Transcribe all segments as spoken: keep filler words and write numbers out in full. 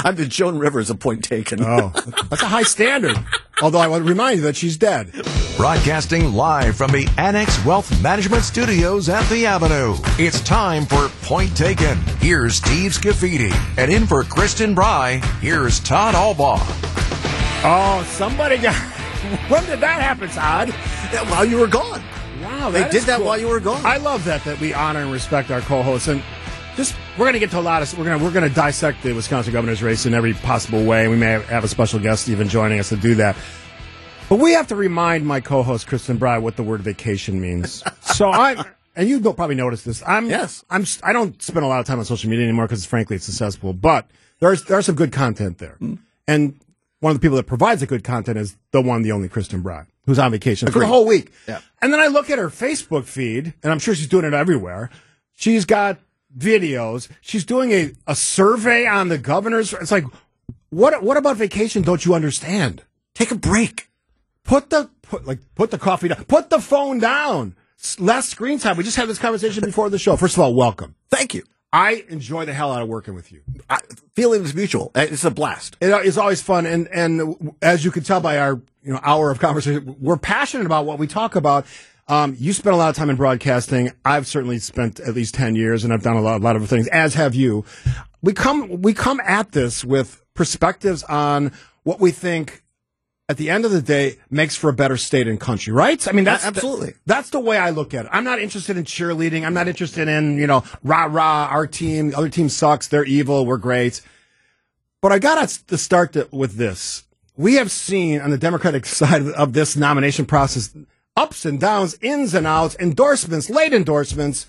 I'm the Joan Rivers of Point Taken. Oh, that's a high standard. Although I want to remind you that she's dead. Broadcasting live from the Annex Wealth Management Studios at the Avenue. It's time for Point Taken. Here's Steve Scafidi. And in for Kristen Bry, here's Todd Albaugh. Oh, somebody got... When did that happen, Todd? Yeah, while you were gone. Wow, They that did is that cool. while you were gone. I love that, that we honor and respect our co-hosts. And just, we're going to get to a lot of... We're going to we're going to dissect the Wisconsin governor's race in every possible way. We may have a special guest even joining us to do that. But we have to remind my co-host, Kristen Bry, what the word vacation means. So I'm... And you don't probably notice this. I'm, yes. I'm, I don't spend a lot of time on social media anymore because, frankly, it's successful. But there's there's some good content there. Mm. And one of the people that provides the good content is the one, the only Kristen Bry, who's on vacation Agreed. for the whole week. Yeah. And then I look at her Facebook feed, and I'm sure she's doing it everywhere. She's got videos. She's doing a, a survey on the governors. It's like, what what about vacation don't you understand? Take a break. Put the put like put the coffee down. Put the phone down. Less screen time. We just had this conversation before the show. First of all, welcome. Thank you. I enjoy the hell out of working with you. I, feelings mutual. It's a blast. It is always fun, and and as you can tell by our you know hour of conversation, we're passionate about what we talk about. Um, you spent a lot of time in broadcasting. I've certainly spent at least ten years, and I've done a lot, a lot of things, as have you. We come we come at this with perspectives on what we think, at the end of the day, makes for a better state and country, right? I mean, that's absolutely the, that's the way I look at it. I'm not interested in cheerleading. I'm not interested in, you know, rah rah. Our team, the other team sucks. They're evil. We're great. But I got to start to, with this. We have seen on the Democratic side of this nomination process ups and downs, ins and outs, endorsements, late endorsements.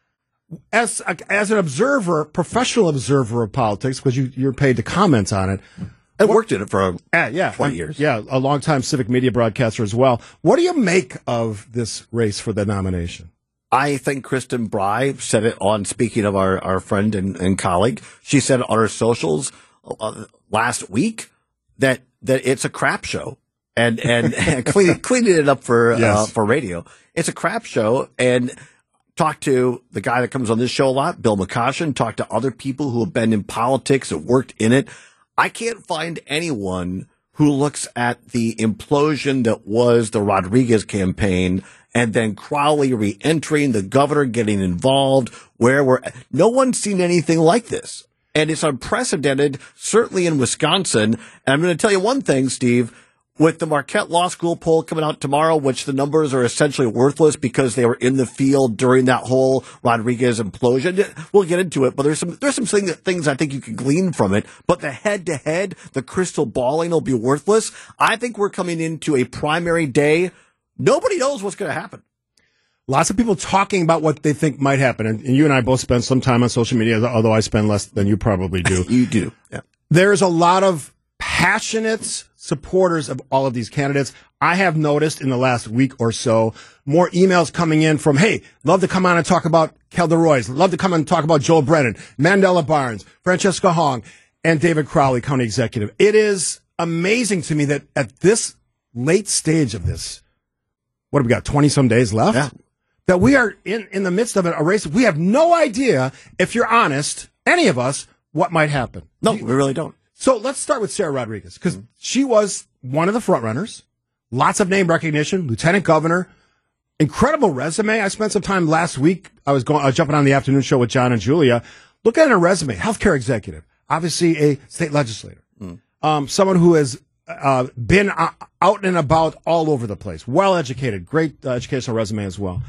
As as an observer, professional observer of politics, because you you're paid to comment on it. I worked in it for uh, yeah, twenty years. Yeah, a long-time civic media broadcaster as well. What do you make of this race for the nomination? I think Kristen Bry said it on, speaking of our, our friend and, and colleague, she said on her socials uh, last week that, that it's a crap show. And, and, and cleaning, cleaning it up for, yes. uh, for radio. It's a crap show. And talk to the guy that comes on this show a lot, Bill McCoshen, talk to other people who have been in politics and worked in it. I can't find anyone who looks at the implosion that was the Rodriguez campaign and then Crowley re-entering, the governor getting involved, where we're, no one's seen anything like this. And it's unprecedented, certainly in Wisconsin. And I'm going to tell you one thing, Steve. With the Marquette Law School poll coming out tomorrow, which the numbers are essentially worthless because they were in the field during that whole Rodriguez implosion. We'll get into it, but there's some there's some thing, things I think you can glean from it. But the head-to-head, the crystal balling will be worthless. I think we're coming into a primary day. Nobody knows what's going to happen. Lots of people talking about what they think might happen. And, and you and I both spend some time on social media, although I spend less than you probably do. You do. Yeah. There's a lot of passionate supporters of all of these candidates. I have noticed in the last week or so more emails coming in from, hey, love to come on and talk about Kelda Royce, love to come on and talk about Joel Brennan, Mandela Barnes, Francesca Hong, and David Crowley, county executive. It is amazing to me that at this late stage of this, what have we got, twenty-some days left? Yeah. That we are in, in the midst of a race. We have no idea, if you're honest, any of us, what might happen. No, we really don't. So let's start with Sarah Rodriguez, because mm-hmm. she was one of the front runners. Lots of name recognition, lieutenant governor, incredible resume. I spent some time last week. I was going, uh, jumping on the afternoon show with John and Julia. Look at her resume. Healthcare executive, obviously a state legislator, mm. um, someone who has uh, been uh, out and about all over the place. Well educated, great uh, educational resume as well.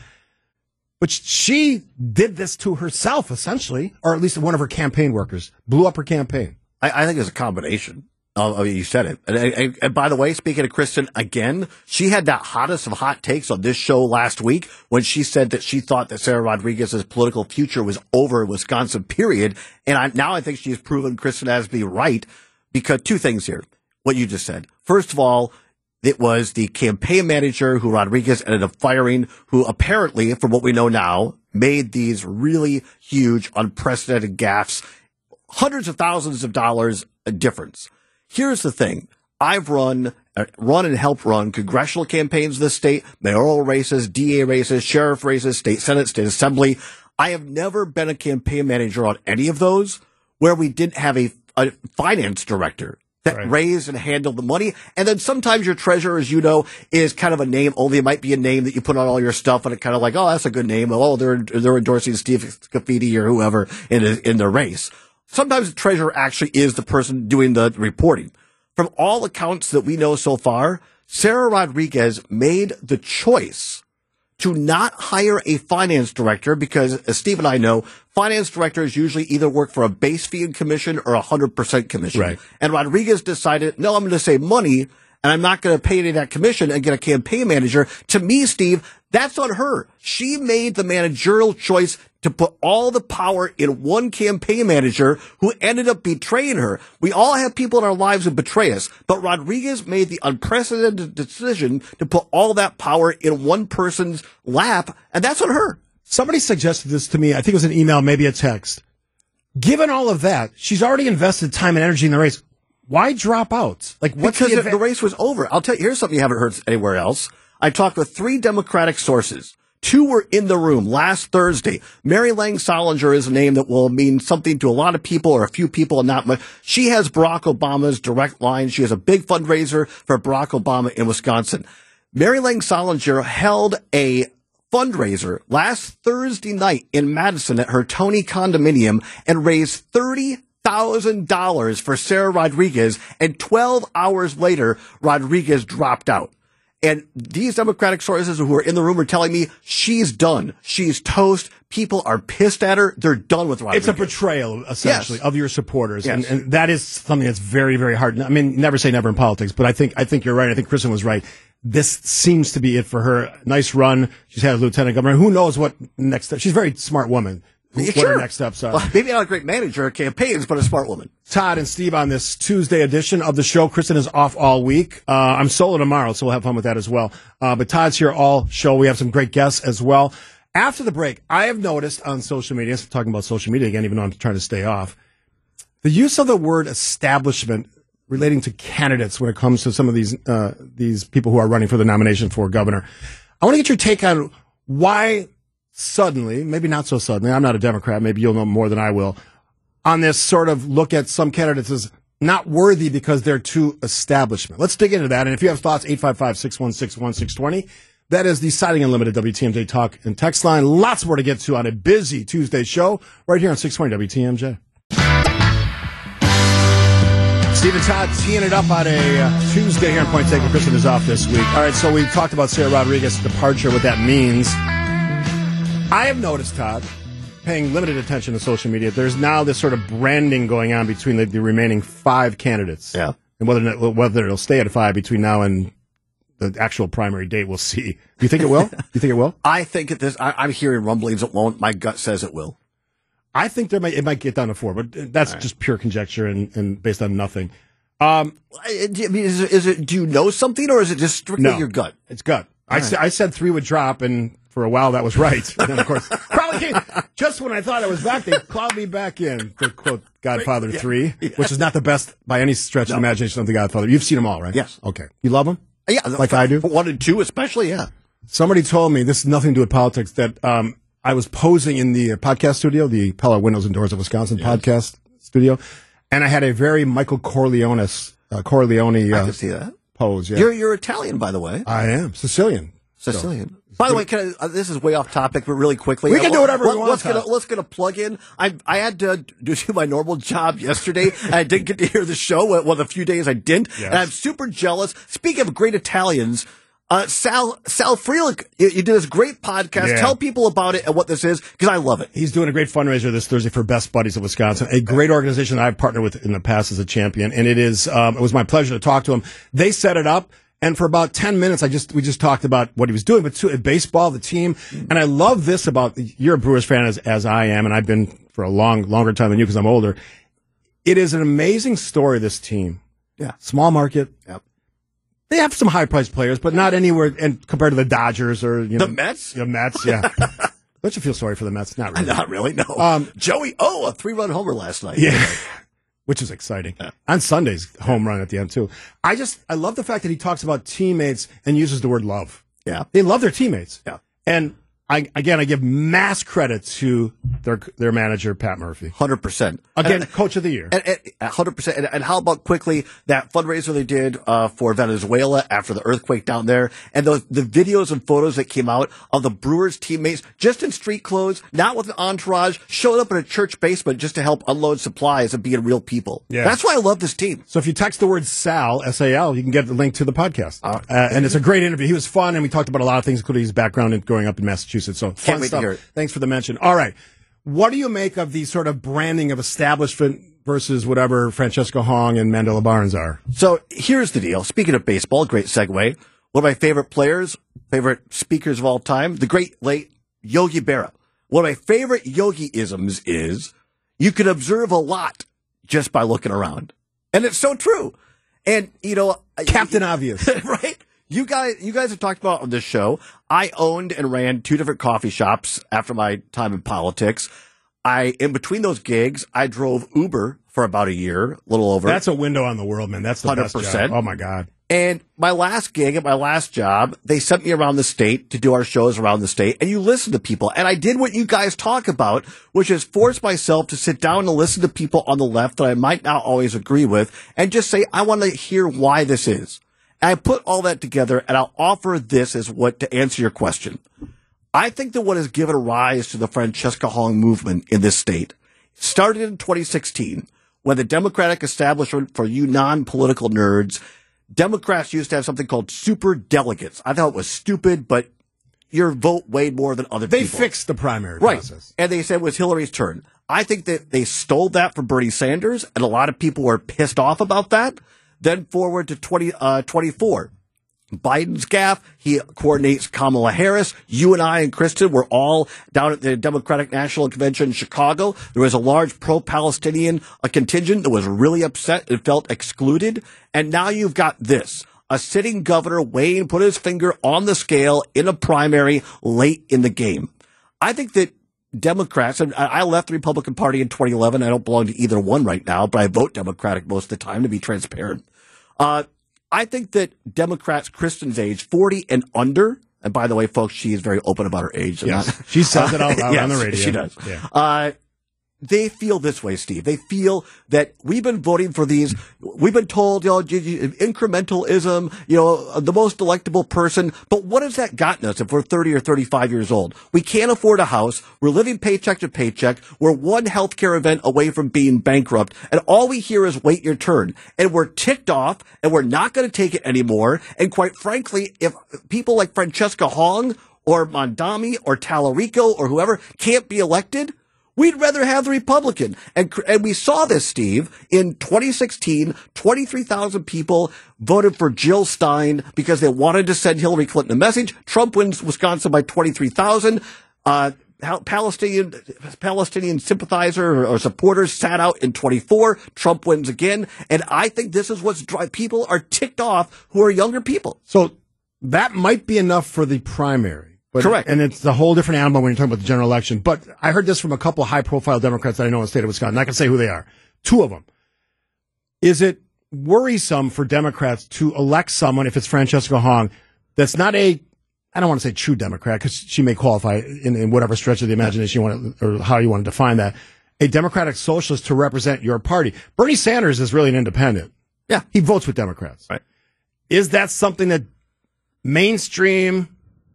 But she did this to herself, essentially, or at least one of her campaign workers blew up her campaign. I, I think it's a combination. Oh, you said it. And, and, and by the way, speaking of Kristen, again, she had that hottest of hot takes on this show last week when she said that she thought that Sarah Rodriguez's political future was over in Wisconsin, period. And I, now I think she's proven Kristen has to be right, because two things here. What you just said. First of all, it was the campaign manager who Rodriguez ended up firing, who apparently, from what we know now, made these really huge, unprecedented gaffes. Hundreds of thousands of dollars a difference. Here's the thing. I've run, uh, run and helped run congressional campaigns in this state, mayoral races, D A races, sheriff races, state senate, state assembly. I have never been a campaign manager on any of those where we didn't have a a finance director that Right. raised and handled the money. And then sometimes your treasurer, as you know, is kind of a name only. It might be a name that you put on all your stuff and it kind of like, oh, that's a good name. Oh, they're, they're endorsing Steve Scafidi or whoever in, a, in the race. Sometimes the treasurer actually is the person doing the reporting. From all accounts that we know so far, Sarah Rodriguez made the choice to not hire a finance director because, as Steve and I know, finance directors usually either work for a base fee and commission or a one hundred percent commission. Right. And Rodriguez decided, no, I'm going to save money, and I'm not going to pay any of that commission and get a campaign manager. To me, Steve, that's on her. She made the managerial choice to put all the power in one campaign manager who ended up betraying her. We all have people in our lives who betray us, but Rodriguez made the unprecedented decision to put all that power in one person's lap, and that's on her. Somebody suggested this to me. I think it was an email, maybe a text. Given all of that, she's already invested time and energy in the race. Why drop out? Like, what's Because the, the, the race was over. I'll tell you, here's something you haven't heard anywhere else. I talked with three Democratic sources. Two were in the room last Thursday. Mary Lang Solinger is a name that will mean something to a lot of people or a few people and not much. She has Barack Obama's direct line. She has a big fundraiser for Barack Obama in Wisconsin. Mary Lang Solinger held a fundraiser last Thursday night in Madison at her Tony condominium and raised thirty thousand dollars for Sarah Rodriguez. And twelve hours later, Rodriguez dropped out. And these Democratic sources who are in the room are telling me she's done. She's toast. People are pissed at her. They're done with Rodriguez. It's a betrayal, essentially, Yes. of your supporters. Yes. And, and that is something that's very, very hard. I mean, never say never in politics, but I think, I think you're right. I think Kristen was right. This seems to be it for her. Nice run. She's had a lieutenant governor. Who knows what next step? She's a very smart woman. Yeah, What sure. her next steps are. Well, maybe not a great manager of campaigns, but a smart woman. Todd and Steve on this Tuesday edition of the show. Kristen is off all week. Uh, I'm solo tomorrow, so we'll have fun with that as well. Uh, but Todd's here all show. We have some great guests as well. After the break, I have noticed on social media, I'm talking about social media again, even though I'm trying to stay off, the use of the word establishment relating to candidates when it comes to some of these, uh, these people who are running for the nomination for governor. I want to get your take on why suddenly, maybe not so suddenly, I'm not a Democrat, maybe you'll know more than I will, on this sort of look at some candidates as not worthy because they're too establishment. Let's dig into that. And if you have thoughts, eight five five, six one six, one six two zero. That is the Siding Unlimited W T M J talk and text line. Lots more to get to on a busy Tuesday show right here on six twenty W T M J. Steve and Todd teeing it up on a uh, Tuesday here on Point Taken. Kristen is off this week. All right, so we talked about Sarah Rodriguez's departure, what that means. I have noticed, Todd, paying limited attention to social media, there's now this sort of branding going on between the, the remaining five candidates. Yeah. And whether whether it'll stay at five between now and the actual primary date, we'll see. Do you think it will? Do you think it will? I think at this, I, I'm hearing rumblings it won't. My gut says it will. I think there might it might get down to four, but that's right. Just pure conjecture and, and based on nothing. Um, I mean, is it, is it? Do you know something, or is it just strictly no, your gut? It's gut. I, right. sa- I said three would drop, and for a while that was right. And then, of course, probably came, just when I thought I was back, they plowed me back in. To quote Godfather yeah. three, yeah. which is not the best by any stretch no. of the imagination of the Godfather. You've seen them all, right? Yes. Okay. You love them? Yeah, like I do. One and two, especially. Yeah. Somebody told me, this is nothing to do with politics, that um, I was posing in the podcast studio, the Pella Windows and Doors of Wisconsin yes. podcast studio, and I had a very Michael Corleone, uh, Corleone uh, I can see that. pose. Yeah. You're you're Italian, by the way. I am Sicilian. Sicilian. So. By the way, can I, uh, this is way off topic, but really quickly, we can do whatever let, we want. Let's get a, let's get a plug in. I I had to do my normal job yesterday, and I didn't get to hear the show. Well, the few days I didn't, yes. and I'm super jealous. Speaking of great Italians, uh, Sal Sal Frelick, you, you did this great podcast. Yeah. Tell people about it and what this is, because I love it. He's doing a great fundraiser this Thursday for Best Buddies of Wisconsin, a great organization that I've partnered with in the past as a champion, and it is um, it was my pleasure to talk to him. They set it up. And for about ten minutes, I just we just talked about what he was doing, but too, baseball, the team, and I love this about you're a Brewers fan as as I am, and I've been for a long longer time than you because I'm older. It is an amazing story. This team, yeah, small market. Yep. They have some high priced players, but not anywhere and compared to the Dodgers or you know the Mets. The Mets, yeah. Don't you feel sorry for the Mets? Not really. Not really. No. Um, Joey O, a three run homer last night. Yeah. Which is exciting. Yeah. On Sundays, home run at the end, too. I just, I love the fact that he talks about teammates and uses the word love. Yeah. They love their teammates. Yeah. And I, again, I give mass credit to their their manager, Pat Murphy. one hundred percent. Again, and, coach of the year. And, and, one hundred percent. And, and how about quickly that fundraiser they did uh, for Venezuela after the earthquake down there, and those the videos and photos that came out of the Brewers teammates just in street clothes, not with an entourage, showing up in a church basement just to help unload supplies and being real people. Yeah. That's why I love this team. So if you text the word Sal, S A L, you can get the link to the podcast. Uh, uh, and it's a great interview. He was fun, and we talked about a lot of things, including his background in growing up in Massachusetts. So fun wait to stuff. hear it. Thanks for the mention. All right. What do you make of the sort of branding of establishment versus whatever Francesca Hong and Mandela Barnes are? So here's the deal. Speaking of baseball, great segue. One of my favorite players, favorite speakers of all time, the great late Yogi Berra. One of my favorite Yogi-isms is you can observe a lot just by looking around. And it's so true. And, you know, Captain Obvious. Right? You guys, you guys have talked about on this show. I owned and ran two different coffee shops after my time in politics. I, in between those gigs, I drove Uber for about a year, a little over. That's a window on the world, man. That's the one hundred best percent. job. Oh, my God. And my last gig at my last job, they sent me around the state to do our shows around the state, and you listen to people. And I did what you guys talk about, which is force myself to sit down and listen to people on the left that I might not always agree with and just say, I want to hear why this is. And I put all that together, and I'll offer this as what to answer your question. I think that what has given rise to the Francesca Hong movement in this state started in twenty sixteen, when the Democratic establishment, for you non-political nerds, Democrats used to have something called super delegates. I thought it was stupid, but your vote weighed more than other They people. They fixed the primary right. process. And they said it was Hillary's turn. I think that they stole that from Bernie Sanders, and a lot of people were pissed off about that. Then forward to twenty twenty-four. Biden's gaffe. He coordinates Kamala Harris. You and I and Kristen were all down at the Democratic National Convention in Chicago. There was a large pro-Palestinian uh, contingent that was really upset and felt excluded. And now you've got this. A sitting governor, Wayne, put his finger on the scale in a primary late in the game. I think that Democrats, and I left the Republican Party in twenty eleven. I don't belong to either one right now, but I vote Democratic most of the time to be transparent. Uh, I think that Democrats, Kristen's age, forty and under, and by the way, folks, she is very open about her age. Yes. Not, she says it out loud yes, on the radio. She does. Yeah. Uh, they feel this way, Steve. They feel that we've been voting for these. We've been told, you know, incrementalism, you know, the most electable person. But what has that gotten us if we're thirty or thirty-five years old? We can't afford a house. We're living paycheck to paycheck. We're one healthcare event away from being bankrupt. And all we hear is wait your turn. And we're ticked off and we're not going to take it anymore. And quite frankly, if people like Francesca Hong or Mondami or Tallarico or whoever can't be elected, we'd rather have the Republican. And, and we saw this, Steve, in twenty sixteen, twenty-three thousand people voted for Jill Stein because they wanted to send Hillary Clinton a message. Trump wins Wisconsin by twenty-three thousand. Uh, Palestinian, Palestinian sympathizer or, or supporters sat out in twenty-four. Trump wins again. And I think this is what's driving people are ticked off who are younger people. So that might be enough for the primary. But, Correct. And it's a whole different animal when you're talking about the general election. But I heard this from a couple of high-profile Democrats that I know in the state of Wisconsin. I can say who they are. Two of them. Is it worrisome for Democrats to elect someone, if it's Francesca Hong, that's not a, I don't want to say true Democrat, because she may qualify in, in whatever stretch of the imagination you want to, or how you want to define that, a Democratic socialist to represent your party? Bernie Sanders is really an independent. Yeah. He votes with Democrats. Right. Is that something that mainstream,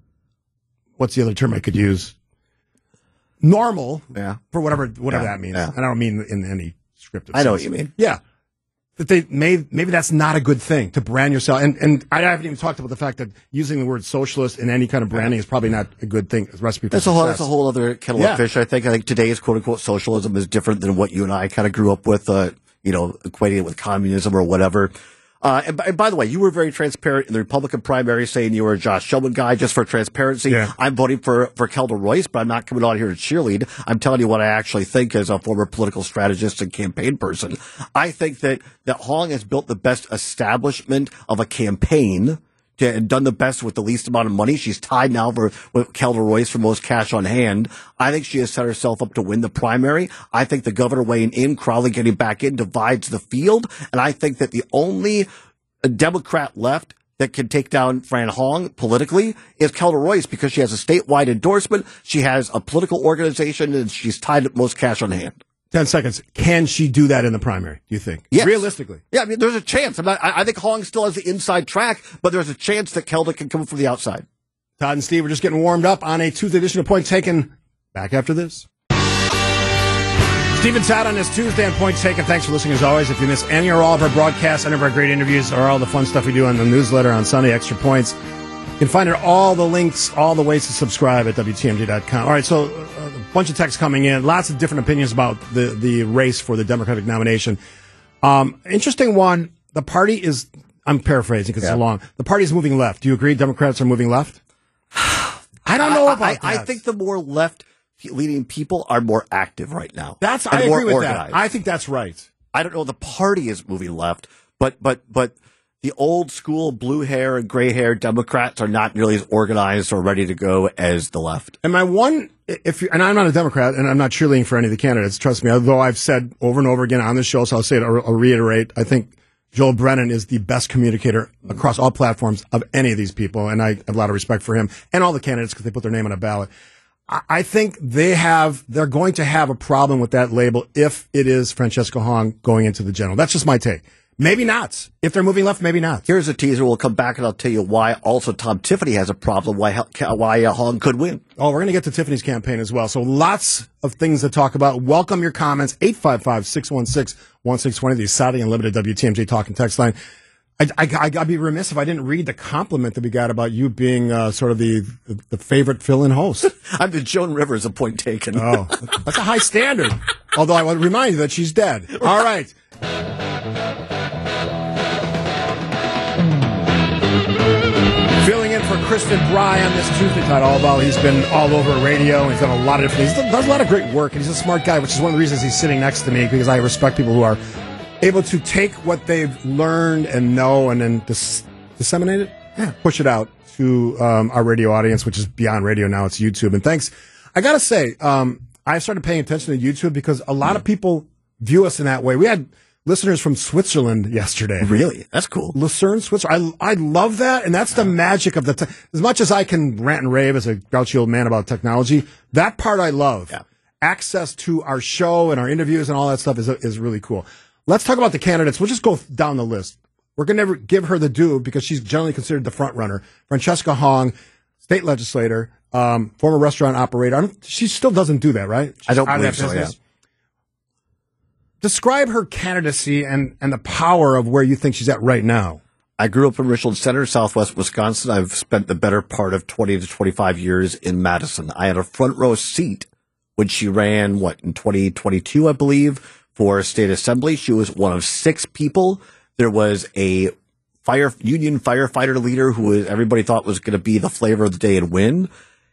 what's the other term I could use? Normal, yeah, for whatever whatever yeah, that means. yeah. I don't mean in any scripted I know sense. what you mean. Yeah. That they may, maybe that's not a good thing to brand yourself. And, and I haven't even talked about the fact that using the word socialist in any kind of branding is probably not a good thing. It's a recipe for That's a success. whole, that's a whole other kettle Yeah. of fish, I think. I think today's quote unquote socialism is different than what you and I kind of grew up with, uh, you know, equating it with communism or whatever. Uh, and, by, and by the way, you were very transparent in the Republican primary saying you were a Josh Shulman guy just for transparency. Yeah. I'm voting for, for Kelda Royce, but I'm not coming on here to cheerlead. I'm telling you what I actually think as a former political strategist and campaign person. I think that, that Hong has built the best establishment of a campaign to, and done the best with the least amount of money. She's tied now for, with Kelda Royce for most cash on hand. I think she has set herself up to win the primary. I think the governor weighing in, Crowley getting back in, divides the field. And I think that the only Democrat left that can take down Fran Hong politically is Kelda Royce, because she has a statewide endorsement. She has a political organization, and she's tied at most cash on hand. Ten seconds. Can she do that in the primary, do you think? Yes. Realistically? Yeah, I mean, there's a chance. I'm not, I, I think Hong still has the inside track, but there's a chance that Kelda can come from the outside. Todd and Steve are just getting warmed up on a Tuesday edition of Point Taken. Back after this. Steve and Todd on this Tuesday on Point Taken. Thanks for listening as always. If you miss any or all of our broadcasts, any of our great interviews, or all the fun stuff we do on the newsletter on Sunday, Extra Points, you can find it, all the links, all the ways to subscribe at W T M J dot com. All right, so uh, a bunch of texts coming in, lots of different opinions about the, the race for the Democratic nomination. Um, interesting one, the party is, I'm paraphrasing because yeah. it's long, the party is moving left. Do you agree Democrats are moving left? I don't know about I, I, that. I think the more left-leaning people are more active right now. That's I agree with organized. that. I think that's right. I don't know. The party is moving left, but but but the old school blue hair and gray hair Democrats are not nearly as organized or ready to go as the left. And my one, if you, and I'm not a Democrat, and I'm not cheerleading for any of the candidates. Trust me, although I've said over and over again on this show, so I'll say it. I'll, I'll reiterate. I think Joel Brennan is the best communicator across all platforms of any of these people, and I have a lot of respect for him and all the candidates because they put their name on a ballot. I think they have, they're going to have a problem with that label if it is Francesca Hong going into the general. That's just my take. Maybe not. If they're moving left, maybe not. Here's a teaser. We'll come back and I'll tell you why also Tom Tiffany has a problem, why why uh, Hong could win. Oh, we're going to get to Tiffany's campaign as well. So lots of things to talk about. Welcome your comments. eight five five, six one six, one six two zero, the Saudi Unlimited W T M J Talk and Text line. I, I, I I'd be remiss if I didn't read the compliment that we got about you being uh, sort of the, the, the favorite fill-in host. I'm the Joan Rivers of Point Taken. Oh, that's a high standard. Although I want to remind you that she's dead. All right. Filling in for Kristen Bry on this Tuesday, Todd Albaugh. He's been all over radio. He's done a lot of different things. He does a lot of great work, and he's a smart guy, which is one of the reasons he's sitting next to me, because I respect people who are able to take what they've learned and know and then dis- disseminate it, yeah, push it out to um, our radio audience, which is beyond radio now. It's YouTube. And thanks. I got to say, um, I started paying attention to YouTube because a lot of people view us in that way. We had listeners from Switzerland yesterday. Really? That's cool. Lucerne, Switzerland. I, I love that. And that's the magic of the, te- as much as I can rant and rave as a grouchy old man about technology, that part I love. Yeah. Access to our show and our interviews and all that stuff is, is really cool. Let's talk about the candidates. We'll just go down the list. We're going to give her the due because she's generally considered the front runner. Francesca Hong, state legislator, um, former restaurant operator. I don't, she still doesn't do that, right? She's I don't out of believe that so, yeah. business. Describe her candidacy and, and the power of where you think she's at right now. I grew up in Richland Center, southwest Wisconsin. I've spent the better part of twenty to twenty-five years in Madison. I had a front row seat when she ran, what, in twenty twenty-two, I believe, for state assembly. She was one of six people. There was a fire union firefighter leader who was, everybody thought was going to be the flavor of the day and win.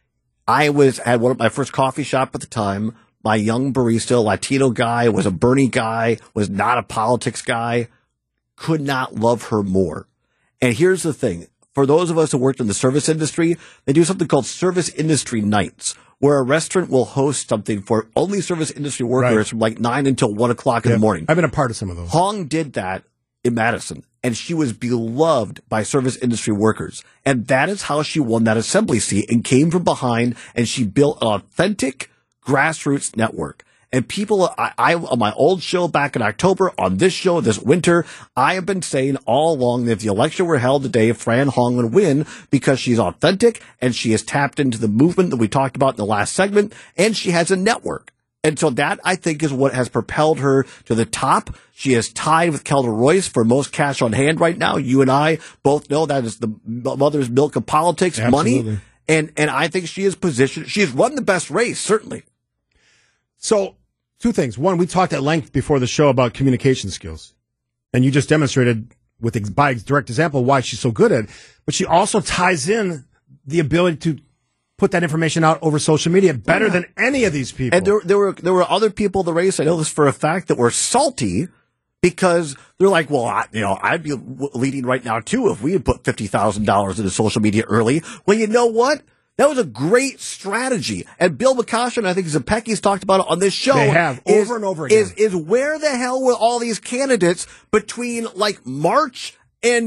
I was had one of my first coffee shop at the time. My young barista, Latino guy, was a Bernie guy, was not a politics guy, could not love her more. And here's the thing. For those of us who worked in the service industry, they do something called service industry nights, where a restaurant will host something for only service industry workers right. from like nine until one o'clock in yeah, the morning. I've been a part of some of those. Hong did that in Madison, and she was beloved by service industry workers. And that is how she won that assembly seat and came from behind, and she built an authentic grassroots network. And people, I, I, on my old show back in October, on this show this winter, I have been saying all along that if the election were held today, Fran Hong would win because she's authentic and she has tapped into the movement that we talked about in the last segment, and she has a network. And so that, I think, is what has propelled her to the top. She is tied with Kelda Royce for most cash on hand right now. You and I both know that is the mother's milk of politics, Absolutely. money. And, and I think she is positioned, she has run the best race, certainly. So, two things. One, we talked at length before the show about communication skills. And you just demonstrated with by direct example why she's so good at it. But she also ties in the ability to put that information out over social media better yeah. than any of these people. And there, there were there were other people in the race, I know this for a fact, that were salty because they're like, well, I, you know, I'd be leading right now, too, if we had put fifty thousand dollars into social media early. Well, you know what? That was a great strategy. And Bill McCoshen, and I think Zepecki's talked about it on this show. They have, is, over and over again. Is, is where the hell were all these candidates between, like, March and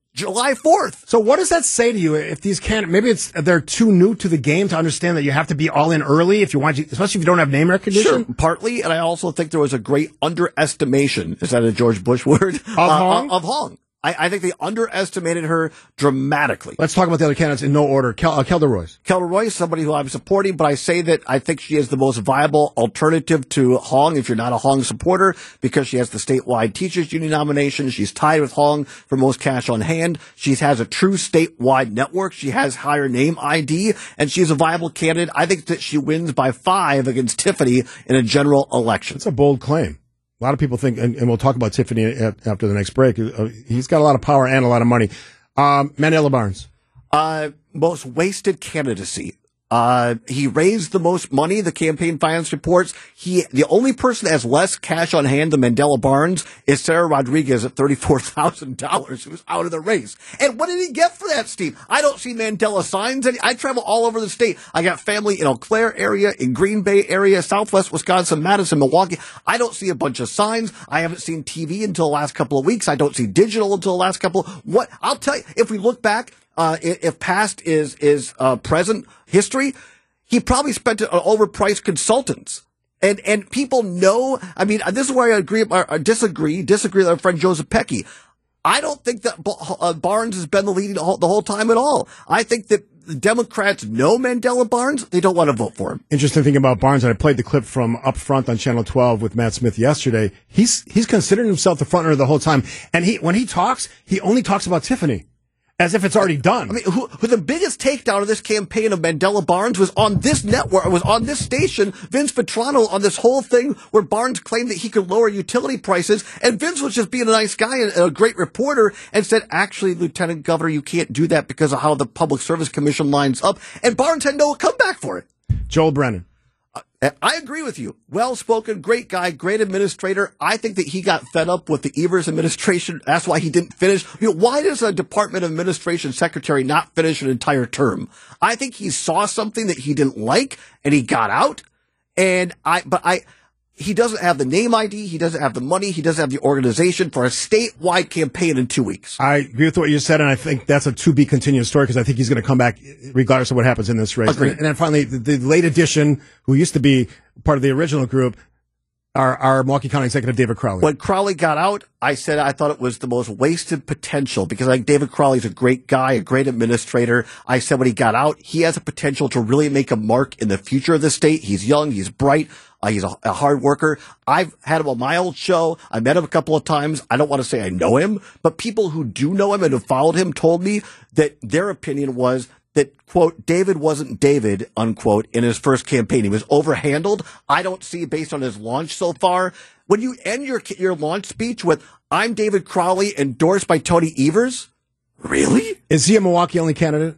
July fourth. So what does that say to you if these candidates, maybe it's they're too new to the game to understand that you have to be all in early if you want, to, especially if you don't have name recognition? Sure, partly, and I also think there was a great underestimation, is that a George Bush word? Of uh, Hong? Of Hong. I, I think they underestimated her dramatically. Let's talk about the other candidates in no order. Kel, uh, Kelda Royce. Kelda Royce, somebody who I'm supporting, but I say that I think she is the most viable alternative to Hong if you're not a Hong supporter, because she has the statewide teachers union nomination. She's tied with Hong for most cash on hand. She has a true statewide network. She has higher name I D, and she's a viable candidate. I think that she wins by five against Tiffany in a general election. That's a bold claim. A lot of people think, and, and we'll talk about Tiffany after the next break. He's got a lot of power and a lot of money. Um, Mandela Barnes. Uh, most wasted candidacy. Uh, he raised the most money, the campaign finance reports. He, the only person that has less cash on hand than Mandela Barnes is Sarah Rodriguez at thirty-four thousand dollars, who was out of the race. And what did he get for that, Steve? I don't see Mandela signs. Any, I travel all over the state. I got family in Eau Claire area, in Green Bay area, Southwest Wisconsin, Madison, Milwaukee. I don't see a bunch of signs. I haven't seen T V until the last couple of weeks. I don't see digital until the last couple. What, I'll tell you, if we look back, Uh, if past is, is, uh, present history, he probably spent it on overpriced consultants. And, and people know, I mean, this is where I agree, or disagree, disagree with our friend Joseph Pecky. I don't think that uh, Barnes has been the leading the whole, the whole time at all. I think that the Democrats know Mandela Barnes. They don't want to vote for him. Interesting thing about Barnes, and I played the clip from Up Front on Channel twelve with Matt Smith yesterday. He's, he's considering himself the front runner the whole time. And he, when he talks, he only talks about Tiffany. As if it's already done. I mean, who, who the biggest takedown of this campaign of Mandela Barnes was on this network, was on this station, Vince Vitrano, on this whole thing where Barnes claimed that he could lower utility prices, and Vince was just being a nice guy and a great reporter and said, actually, Lieutenant Governor, you can't do that because of how the Public Service Commission lines up, and Barnes had no comeback for it. Joel Brennan. Uh, I agree with you. Well-spoken, great guy, great administrator. I think that he got fed up with the Evers administration. That's why he didn't finish. You know, why does a Department of Administration secretary not finish an entire term? I think he saw something that he didn't like and he got out. And I, but I, he doesn't have the name I D. He doesn't have the money. He doesn't have the organization for a statewide campaign in two weeks. I agree with what you said, and I think that's a to be continued story because I think he's going to come back regardless of what happens in this race. Agreed. And then finally, the, the late addition, who used to be part of the original group, our, our Milwaukee County Executive David Crowley. When Crowley got out, I said I thought it was the most wasted potential because I think David Crowley's a great guy, a great administrator. I said when he got out, he has a potential to really make a mark in the future of the state. He's young, he's bright. Uh, he's a, a hard worker. I've had him on my old show. I met him a couple of times. I don't want to say I know him, but people who do know him and have followed him told me that their opinion was that, quote, David wasn't David, unquote, in his first campaign. He was overhandled. I don't see, based on his launch so far, when you end your your launch speech with, I'm David Crowley, endorsed by Tony Evers, really? Is he a Milwaukee-only candidate?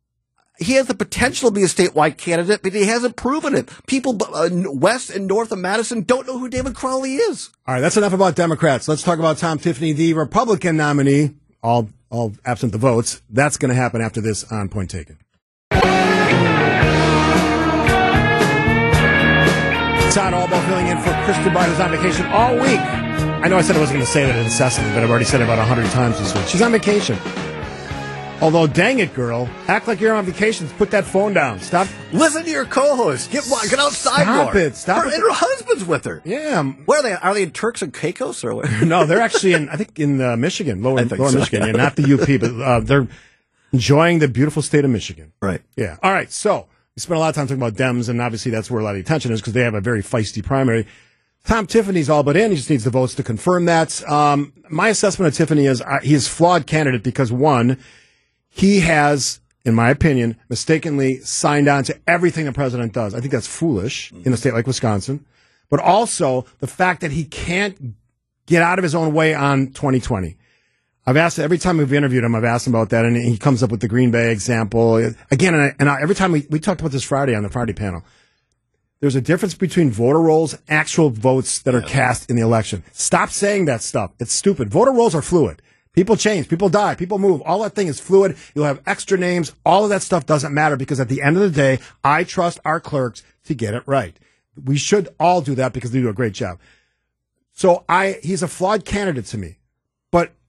He has the potential to be a statewide candidate, but he hasn't proven it. People uh, west and north of Madison don't know who David Crowley is. All right, that's enough about Democrats. Let's talk about Tom Tiffany, the Republican nominee, all all absent the votes. That's going to happen after this on Point Taken. Todd Albaugh filling in for Kristen Bryant, who's on vacation all week. I know I said I wasn't going to say that incessantly, but I've already said it about a hundred times this week. She's on vacation. Although, dang it, girl, act like you're on vacation. Put that phone down. Stop. Listen to your co-host. Get get outside Stop more. it. Stop her, it. And her husband's with her. Yeah. Where are they? Are they in Turks and Caicos or what? No, they're actually in, I think, in uh, Michigan, lower, lower so. Michigan. Yeah, not the U P, but uh, they're enjoying the beautiful state of Michigan. Right. Yeah. All right. So we spent a lot of time talking about Dems, and obviously that's where a lot of the attention is because they have a very feisty primary. Tom Tiffany's all but in. He just needs the votes to confirm that. Um, my assessment of Tiffany is uh, he's a flawed candidate because, one, he has, in my opinion, mistakenly signed on to everything the president does. I think that's foolish in a state like Wisconsin. But also the fact that he can't get out of his own way on twenty twenty. I've asked, every time we've interviewed him, I've asked him about that, and he comes up with the Green Bay example. Again, and, I, and I, every time we, we talked about this Friday on the Friday panel, there's a difference between voter rolls, actual votes that are cast in the election. Stop saying that stuff. It's stupid. Voter rolls are fluid. People change, people die, people move. All that thing is fluid. You'll have extra names. All of that stuff doesn't matter because at the end of the day, I trust our clerks to get it right. We should all do that because they do a great job. So I, he's a flawed candidate to me. But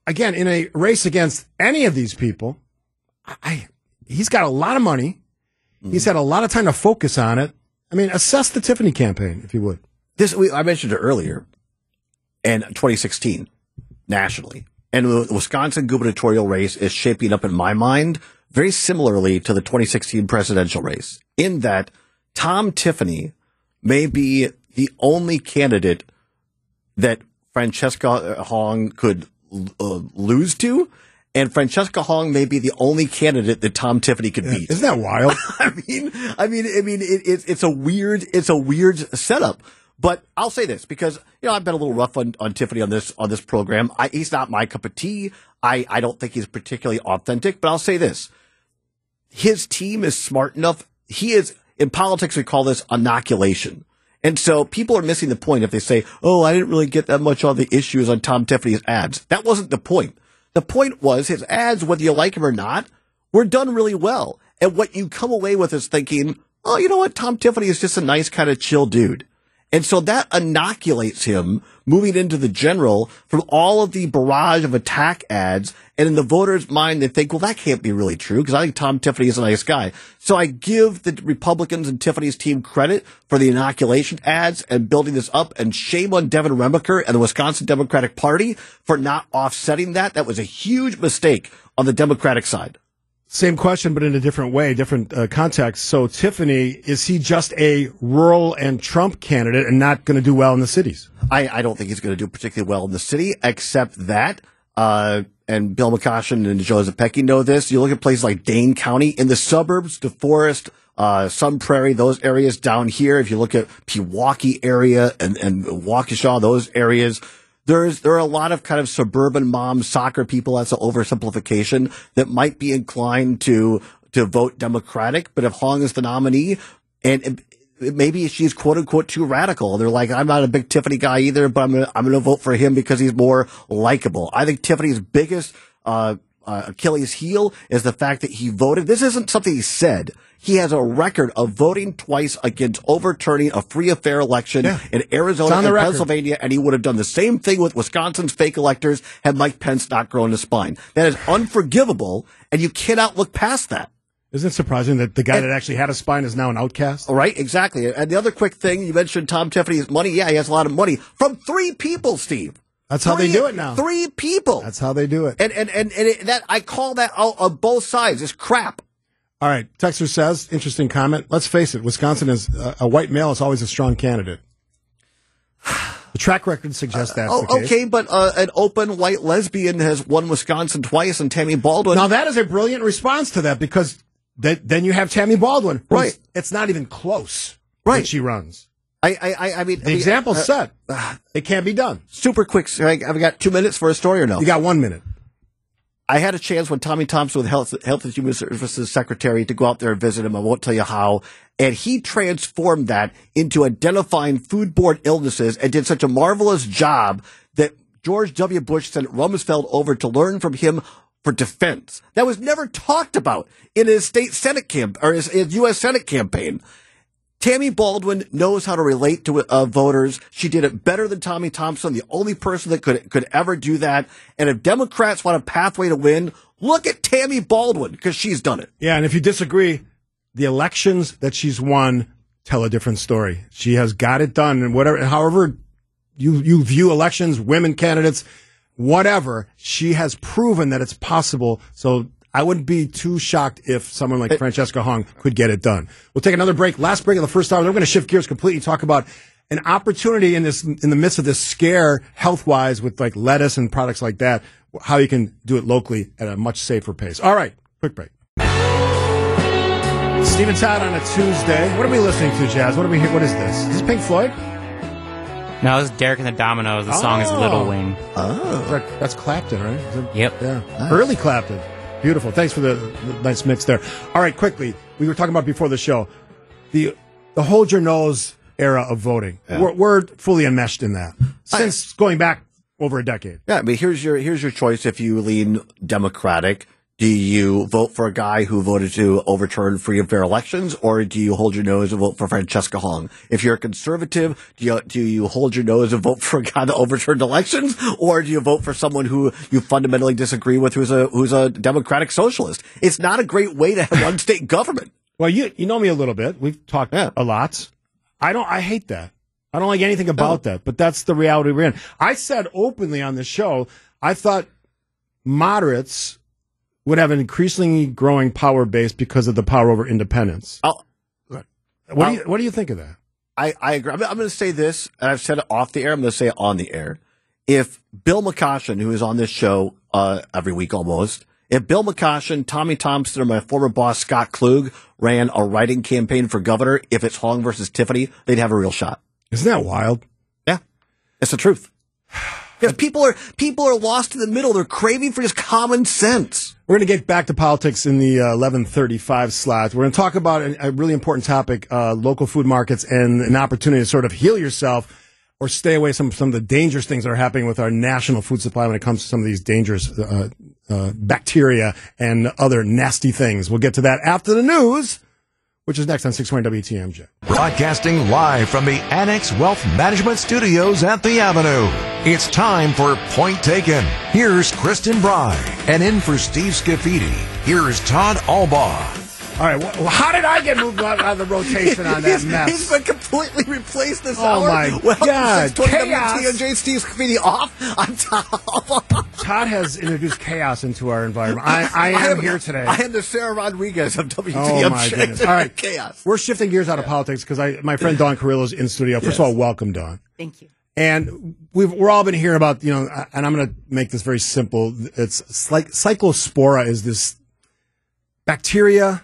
again, in a race against any of these people, I, he's got a lot of money. Mm. He's had a lot of time to focus on it. I mean, assess the Tiffany campaign, if you would. This we, I mentioned it earlier, in twenty sixteen, nationally. And the Wisconsin gubernatorial race is shaping up, in my mind, very similarly to the twenty sixteen presidential race, in that Tom Tiffany may be the only candidate that Francesca Hong could uh, lose to, and Francesca Hong may be the only candidate that Tom Tiffany could yeah, beat. Isn't that wild? I mean, I mean, I mean, it, it's it's a weird, it's a weird setup. But I'll say this because you know I've been a little rough on, on Tiffany on this on this program. I, he's not my cup of tea. I, I don't think he's particularly authentic. But I'll say this: his team is smart enough. He is in politics. We call this inoculation. And so people are missing the point if they say, "Oh, I didn't really get that much on the issues on Tom Tiffany's ads." That wasn't the point. The point was his ads, whether you like him or not, were done really well. And what you come away with is thinking, "Oh, you know what? Tom Tiffany is just a nice kind of chill dude." And so that inoculates him moving into the general from all of the barrage of attack ads. And in the voters' mind, they think, well, that can't be really true because I think Tom Tiffany is a nice guy. So I give the Republicans and Tiffany's team credit for the inoculation ads and building this up. And shame on Devin Remacher and the Wisconsin Democratic Party for not offsetting that. That was a huge mistake on the Democratic side. Same question, but in a different way, different uh, context. So, Tiffany, is he just a rural and Trump candidate and not going to do well in the cities? I, I don't think he's going to do particularly well in the city, except that, uh, and Bill McCoshen and Joe Zepecki know this. You look at places like Dane County in the suburbs, DeForest, uh, Sun Prairie, those areas down here. If you look at Pewaukee area and, and Waukesha, those areas, There's, there are a lot of kind of suburban mom soccer people. That's an oversimplification that might be inclined to, to vote Democratic. But if Hong is the nominee and it, it, maybe she's quote unquote too radical, they're like, I'm not a big Tiffany guy either, but I'm going to, I'm going to vote for him because he's more likable. I think Tiffany's biggest, uh, uh, Achilles heel is the fact that he voted. This isn't something he said. He has a record of voting twice against overturning a free, and fair election yeah. in Arizona and Pennsylvania, and he would have done the same thing with Wisconsin's fake electors had Mike Pence not grown his spine. That is unforgivable, and you cannot look past that. Isn't it surprising that the guy and, that actually had a spine is now an outcast? Right, exactly. And the other quick thing, you mentioned Tom Tiffany's money. Yeah, he has a lot of money from three people, Steve. That's how three, they do it now. Three people. That's how they do it. And and and, and it, that I call that out on both sides. It's crap. All right. Texter says, interesting comment. Let's face it, Wisconsin is uh, a white male is always a strong candidate. The track record suggests that's uh, oh, the case. Okay, but uh, an open white lesbian has won Wisconsin twice, and Tammy Baldwin. Now that is a brilliant response to that because th- then you have Tammy Baldwin. Right. It's not even close. Right. That she runs. I, I, I mean, the example's uh, set. Uh, it can't be done. Super quick. I've got two minutes for a story or no? You got one minute. I had a chance when Tommy Thompson with Health, Health and Human Services Secretary to go out there and visit him. I won't tell you how. And he transformed that into identifying foodborne illnesses and did such a marvelous job that George W. Bush sent Rumsfeld over to learn from him for defense. That was never talked about in his state Senate camp or his, his U S Senate campaign. Tammy Baldwin knows how to relate to uh, voters. She did it better than Tommy Thompson, the only person that could could ever do that. And if Democrats want a pathway to win, look at Tammy Baldwin because she's done it. Yeah, and if you disagree, the elections that she's won tell a different story. She has got it done, and whatever, however you you view elections, women candidates, whatever, she has proven that it's possible. So I wouldn't be too shocked if someone like Francesca Hong could get it done. We'll take another break. Last break of the first hour. Then we're going to shift gears completely, talk about an opportunity in this, in the midst of this scare health-wise with like lettuce and products like that, how you can do it locally at a much safer pace. All right, quick break. Steve and Todd on a Tuesday. What are we listening to, Jazz? What are we hear? What is this? Is this Pink Floyd? No, this is Derek and the Dominoes. The song is Oh. Little Wing. Oh, that, that's Clapton, right? Is it- Yep. Yeah, early Clapton. Beautiful. Thanks for the, the nice mix there. All right, quickly, we were talking about before the show the the hold your nose era of voting. Yeah. We're, we're fully enmeshed in that since going back over a decade. Yeah, I mean, here's your here's your choice if you lean Democratic. Do you vote for a guy who voted to overturn free and fair elections, or do you hold your nose and vote for Francesca Hong? If you're a conservative, do you, do you hold your nose and vote for a guy that overturned elections, or do you vote for someone who you fundamentally disagree with, who's a who's a democratic socialist? It's not a great way to have one state government. Well, you you know me a little bit. We've talked Yeah. a lot. I don't. I hate that. I don't like anything about no. that. But that's the reality we're in. I said openly on the show, I thought moderates would have an increasingly growing power base because of the power over independence. Oh, what do you What do you think of that? I, I agree. I'm, I'm going to say this, and I've said it off the air. I'm going to say it on the air. If Bill McCoshen, who is on this show uh, every week almost, if Bill McCoshen, Tommy Thompson, or my former boss Scott Klug ran a writing campaign for governor, if it's Hong versus Tiffany, they'd have a real shot. Isn't that wild? Yeah, it's the truth. Because people are people are lost in the middle. They're craving for just common sense. We're going to get back to politics in the uh, eleven thirty-five slot. We're going to talk about a, a really important topic, uh, local food markets, and an opportunity to sort of heal yourself or stay away from some of the dangerous things that are happening with our national food supply when it comes to some of these dangerous uh, uh, bacteria and other nasty things. We'll get to that after the news, which is next on six twenty W T M J. Broadcasting live from the Annex Wealth Management Studios at the Avenue. It's time for Point Taken. Here's Kristen Bry. And in for Steve Scafidi, here's Todd Albaugh. All right, well, how did I get moved out of the rotation on that he's, mess? He's been completely replaced this oh hour. my Welcome God, to W T chaos. M J, Steve Scafidi off. I'm Todd. Todd has introduced chaos into our environment. I, I am I am here today. I am the Sarah Rodriguez of W T M J. Oh, my goodness. All right. Chaos. We're shifting gears out of politics because I, my friend Dawn Carrillo is in studio. First Yes. of all, welcome, Dawn. Thank you. And we've we're all been hearing about, you know, and I'm going to make this very simple. It's like cyclospora is this bacteria.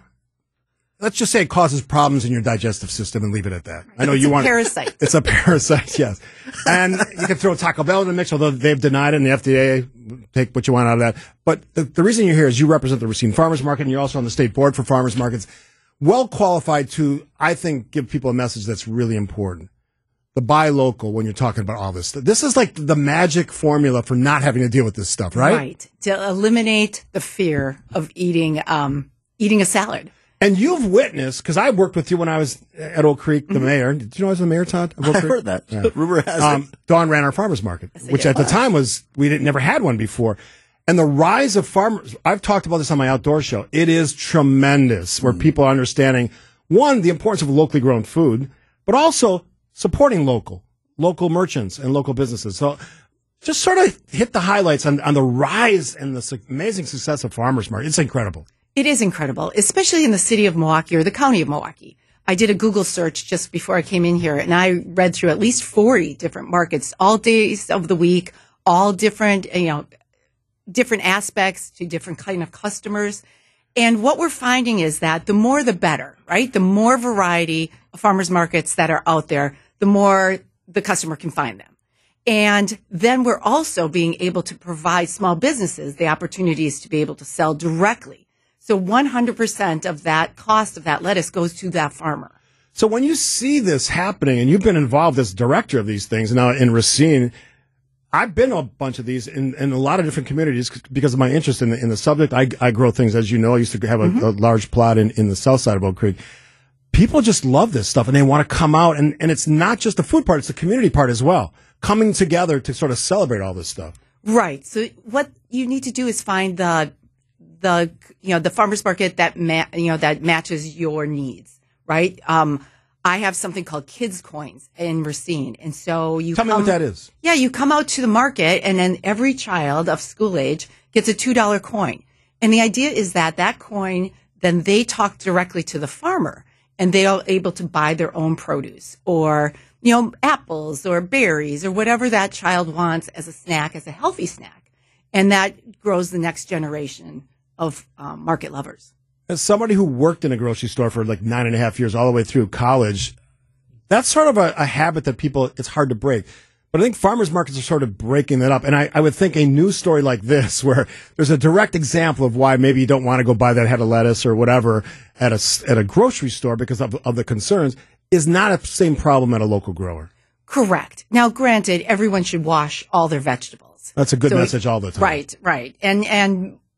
Let's just say it causes problems in your digestive system and leave it at that. I know it's you a want parasite. It's a parasite, yes. And you can throw Taco Bell in the mix, although they've denied it, and the F D A take what you want out of that. But the, the reason you're here is you represent the Racine Farmers Market, and you're also on the state board for farmers markets. Well qualified to, I think, give people a message that's really important. The buy local when you're talking about all this stuff. This is like the magic formula for not having to deal with this stuff, right? Right. To eliminate the fear of eating um, eating a salad. And you've witnessed, because I worked with you when I was at Oak Creek, the mm-hmm. mayor. Did you know I was the mayor, Todd? Of Oak I Creek? heard that. Yeah. Rumor has um, it. Dawn ran our farmers market, yes, which at the time was, we didn't, never had one before. And the rise of farmers, I've talked about this on my outdoor show. It is tremendous where mm. people are understanding, one, the importance of locally grown food, but also supporting local, local merchants and local businesses. So just sort of hit the highlights on, on the rise and the su- amazing success of farmers market. It's incredible. It is incredible, especially in the city of Milwaukee or the county of Milwaukee. I did a Google search just before I came in here, and I read through at least forty different markets, all days of the week, all different, you know, different aspects to different kind of customers. And what we're finding is that the more the better, right? The more variety of farmers markets that are out there, the more the customer can find them. And then we're also being able to provide small businesses the opportunities to be able to sell directly. So one hundred percent of that cost of that lettuce goes to that farmer. So when you see this happening, and you've been involved as director of these things now in Racine, I've been to a bunch of these in, in a lot of different communities because of my interest in the, in the subject. I, I grow things, as you know. I used to have a, mm-hmm. a large plot in, in the south side of Oak Creek. People just love this stuff, and they want to come out, and, and it's not just the food part, it's the community part as well, coming together to sort of celebrate all this stuff. Right. So what you need to do is find the the you know the farmers market that ma- you know that matches your needs, right? Um, I have something called Kids Coins in Racine, and so you tell come, me what that is. Yeah, you come out to the market, and then every child of school age gets a two dollar coin, and the idea is that that coin then they talk directly to the farmer, and they are able to buy their own produce or you know apples or berries or whatever that child wants as a snack, as a healthy snack, and that grows the next generation of um, market lovers. As somebody who worked in a grocery store for like nine and a half years all the way through college, that's sort of a, a habit that people, it's hard to break. But I think farmers markets are sort of breaking that up. And I, I would think a news story like this, where there's a direct example of why maybe you don't want to go buy that head of lettuce or whatever at a, at a grocery store because of, of the concerns, is not a same problem at a local grower. Correct. Now, granted, everyone should wash all their vegetables. That's a good so message it, all the time. Right, right. And, and,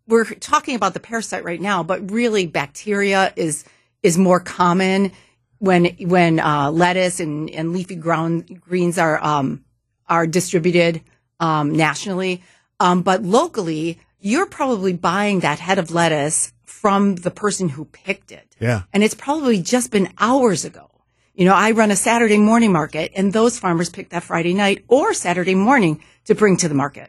we're talking about the parasite right now, but really bacteria is is more common when when uh, lettuce and, and leafy ground greens are um, are distributed um, nationally. Um, but locally, you're probably buying that head of lettuce from the person who picked it. Yeah. And it's probably just been hours ago. You know, I run a Saturday morning market, and those farmers pick that Friday night or Saturday morning to bring to the market.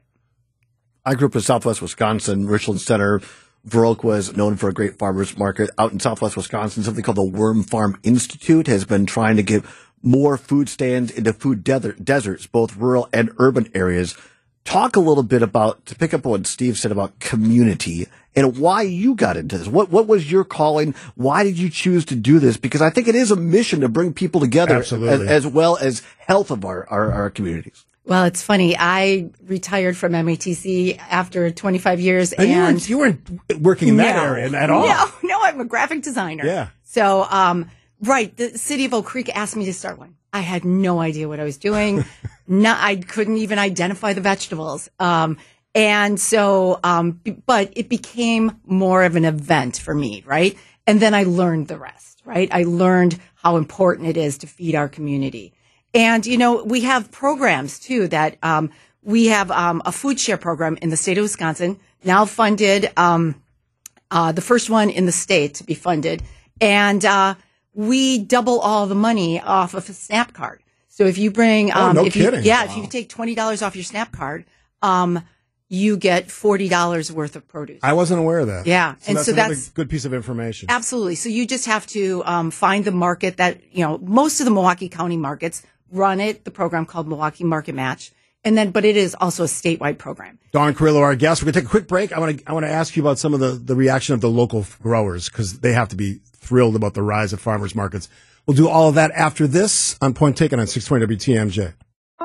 I grew up in Southwest Wisconsin, Richland Center. Viroqua is known for a great farmers market. Out in Southwest Wisconsin, something called the Worm Farm Institute has been trying to get more food stands into food desert, deserts, both rural and urban areas. Talk a little bit about, to pick up on what Steve said about community and why you got into this. What what was your calling? Why did you choose to do this? Because I think it is a mission to bring people together as, as well as health of our, our, our communities. Well, it's funny. I retired from M A T C after twenty-five years. And, and you, weren't, you weren't working in that no, area at all. No, no, I'm a graphic designer. Yeah. So, um, right, the city of Oak Creek asked me to start one. I had no idea what I was doing. Not, I couldn't even identify the vegetables. Um, and so, um, b- but it became more of an event for me, right? And then I learned the rest, right? I learned how important it is to feed our community. And, you know, we have programs too that, um, we have, um, a food share program in the state of Wisconsin, now funded, um, uh, the first one in the state to be funded. And, uh, we double all the money off of a SNAP card. So if you bring, um, oh, no if kidding. you, yeah, wow. if you take twenty dollars off your SNAP card, um, you get forty dollars worth of produce. I wasn't aware of that. Yeah. So and that's so another that's good piece of information. absolutely. So you just have to, um, find the market that, you know, most of the Milwaukee County markets run it, the program called Milwaukee Market Match. And then, but it is also a statewide program. Dawn Carrillo, our guest. We're going to take a quick break. I want to, I want to ask you about some of the, the reaction of the local growers because they have to be thrilled about the rise of farmers markets. We'll do all of that after this on Point Taken on six twenty W T M J.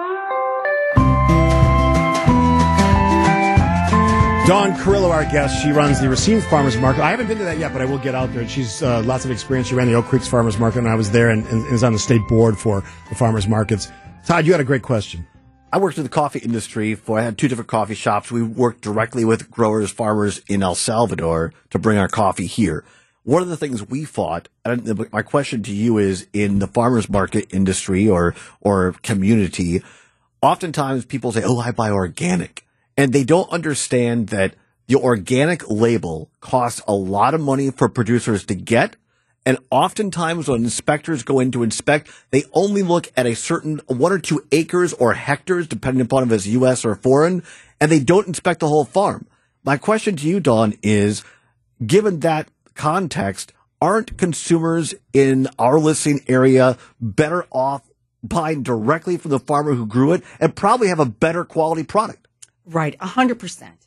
Dawn Carrillo, our guest. She runs the Racine Farmers Market. I haven't been to that yet, but I will get out there. She's uh, lots of experience. She ran the Oak Creek's Farmers Market, and I was there and, and is on the state board for the farmers markets. Todd, you had a great question. I worked in the coffee industry for, I had two different coffee shops. We worked directly with growers, farmers in El Salvador to bring our coffee here. One of the things we fought, and my question to you is, in the farmers market industry or, or community, oftentimes people say, oh, I buy organic. And they don't understand that the organic label costs a lot of money for producers to get. And oftentimes when inspectors go in to inspect, they only look at a certain one or two acres or hectares, depending upon if it's U S or foreign, and they don't inspect the whole farm. My question to you, Dawn, is, given that context, aren't consumers in our listening area better off buying directly from the farmer who grew it and probably have a better quality product? Right, one hundred percent.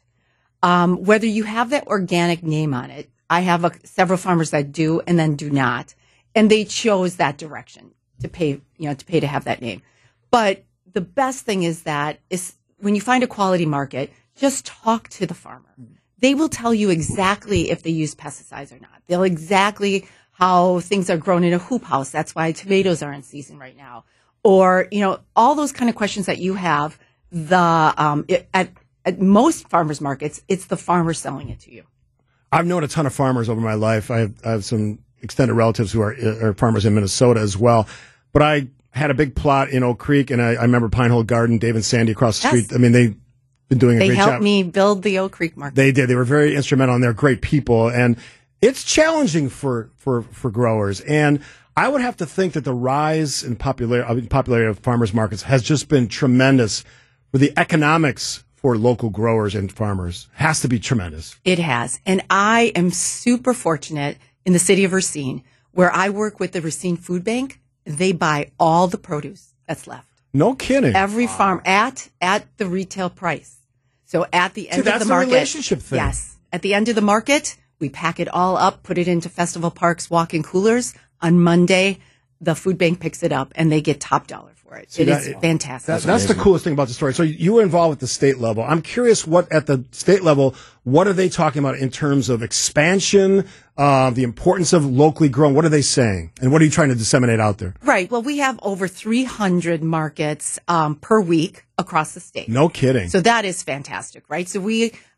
Um, whether you have that organic name on it, I have a, several farmers that do and then do not, and they chose that direction to pay, you know, to pay to have that name. But the best thing is that is when you find a quality market, just talk to the farmer. They will tell you exactly if they use pesticides or not. They'll exactly how things are grown in a hoop house. That's why tomatoes are in season right now. Or, you know, all those kind of questions that you have, the, um, it, at, at most farmers markets, it's the farmer selling it to you. I've known a ton of farmers over my life. I have, I have some extended relatives who are, are farmers in Minnesota as well. But I had a big plot in Oak Creek, and I, I remember Pine Hole Garden, Dave and Sandy across the Yes. street. I mean, they've been doing a They great job. helped me build the Oak Creek market. They did. They were very instrumental, and they're great people. And it's challenging for, for, for growers. And I would have to think that the rise in popular, uh, popularity of farmers markets has just been tremendous for the economics for local growers and farmers. Has to be tremendous. It has. And I am super fortunate in the city of Racine, where I work with the Racine Food Bank. They buy all the produce that's left. No kidding. Every farm at at the retail price. So at the end See, of that's the the market. relationship thing. Yes. At the end of the market, we pack it all up, put it into Festival Park's walk-in coolers. On Monday, the food bank picks it up and they get top dollar for it. See, it that- is fantastic. That's, that's the coolest thing about the story. So you were involved at the state level. I'm curious what at the state level, what are they talking about in terms of expansion, uh, the importance of locally grown? What are they saying? And what are you trying to disseminate out there? Right. Well, we have over three hundred markets um, per week across the state. No kidding. So that is fantastic, right? So we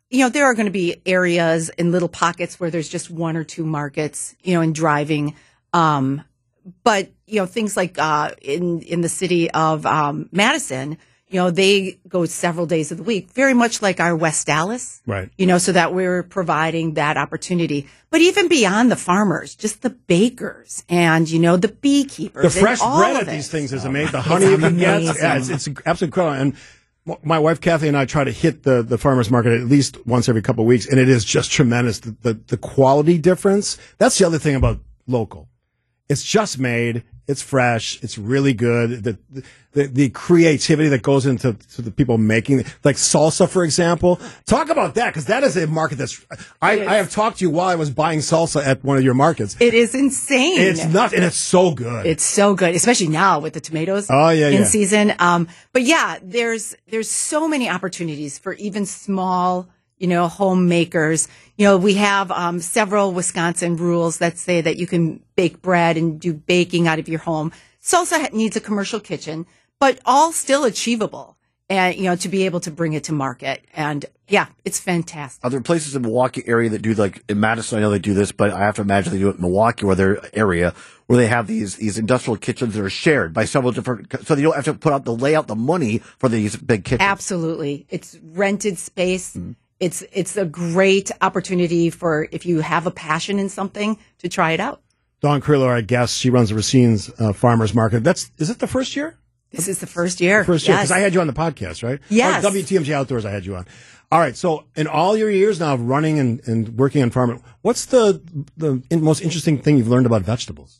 you know, there are going to be areas in little pockets where there's just one or two markets, you know, in driving. Um, but, you know, things like uh, in, in the city of um, Madison, you know, they go several days of the week, very much like our West Dallas. Right. You know, so that we're providing that opportunity. But even beyond the farmers, just the bakers and, you know, the beekeepers. The fresh and all bread of at it. these things is amazing. The honey you can get. Yeah, it's, it's absolutely incredible. And m- my wife, Kathy, and I try to hit the, the farmer's market at least once every couple of weeks, and it is just tremendous. The, the, the quality difference. That's the other thing about local. It's just made. It's fresh. It's really good. The, the, the creativity that goes into to the people making, like salsa, for example. Talk about that, because that is a market that's, I, I have talked to you while I was buying salsa at one of your markets. It is insane. It's not, and it's so good. It's so good, especially now with the tomatoes Oh, yeah, in yeah. season. Um, but yeah, there's, there's so many opportunities for even small, you know, homemakers. You know, we have um, several Wisconsin rules that say that you can bake bread and do baking out of your home. Salsa needs a commercial kitchen, but all still achievable, and you know, to be able to bring it to market. And yeah, it's fantastic. Are there places in Milwaukee area that do, like in Madison, I know they do this, but I have to imagine they do it in Milwaukee or their area where they have these, these industrial kitchens that are shared by several different, so you don't have to put out the layout, the money for these big kitchens. Absolutely. It's rented space. Mm-hmm. It's, it's a great opportunity for if you have a passion in something to try it out. Dawn Carrillo, our guest, she runs the Racine's uh, Farmers Market. That's, is it the first year? This is the first year. First year, because yes. I had you on the podcast, right? Yes. Or W T M G Outdoors, I had you on. All right. So, in all your years now of running and, and working on farming, what's the the in, most interesting thing you've learned about vegetables?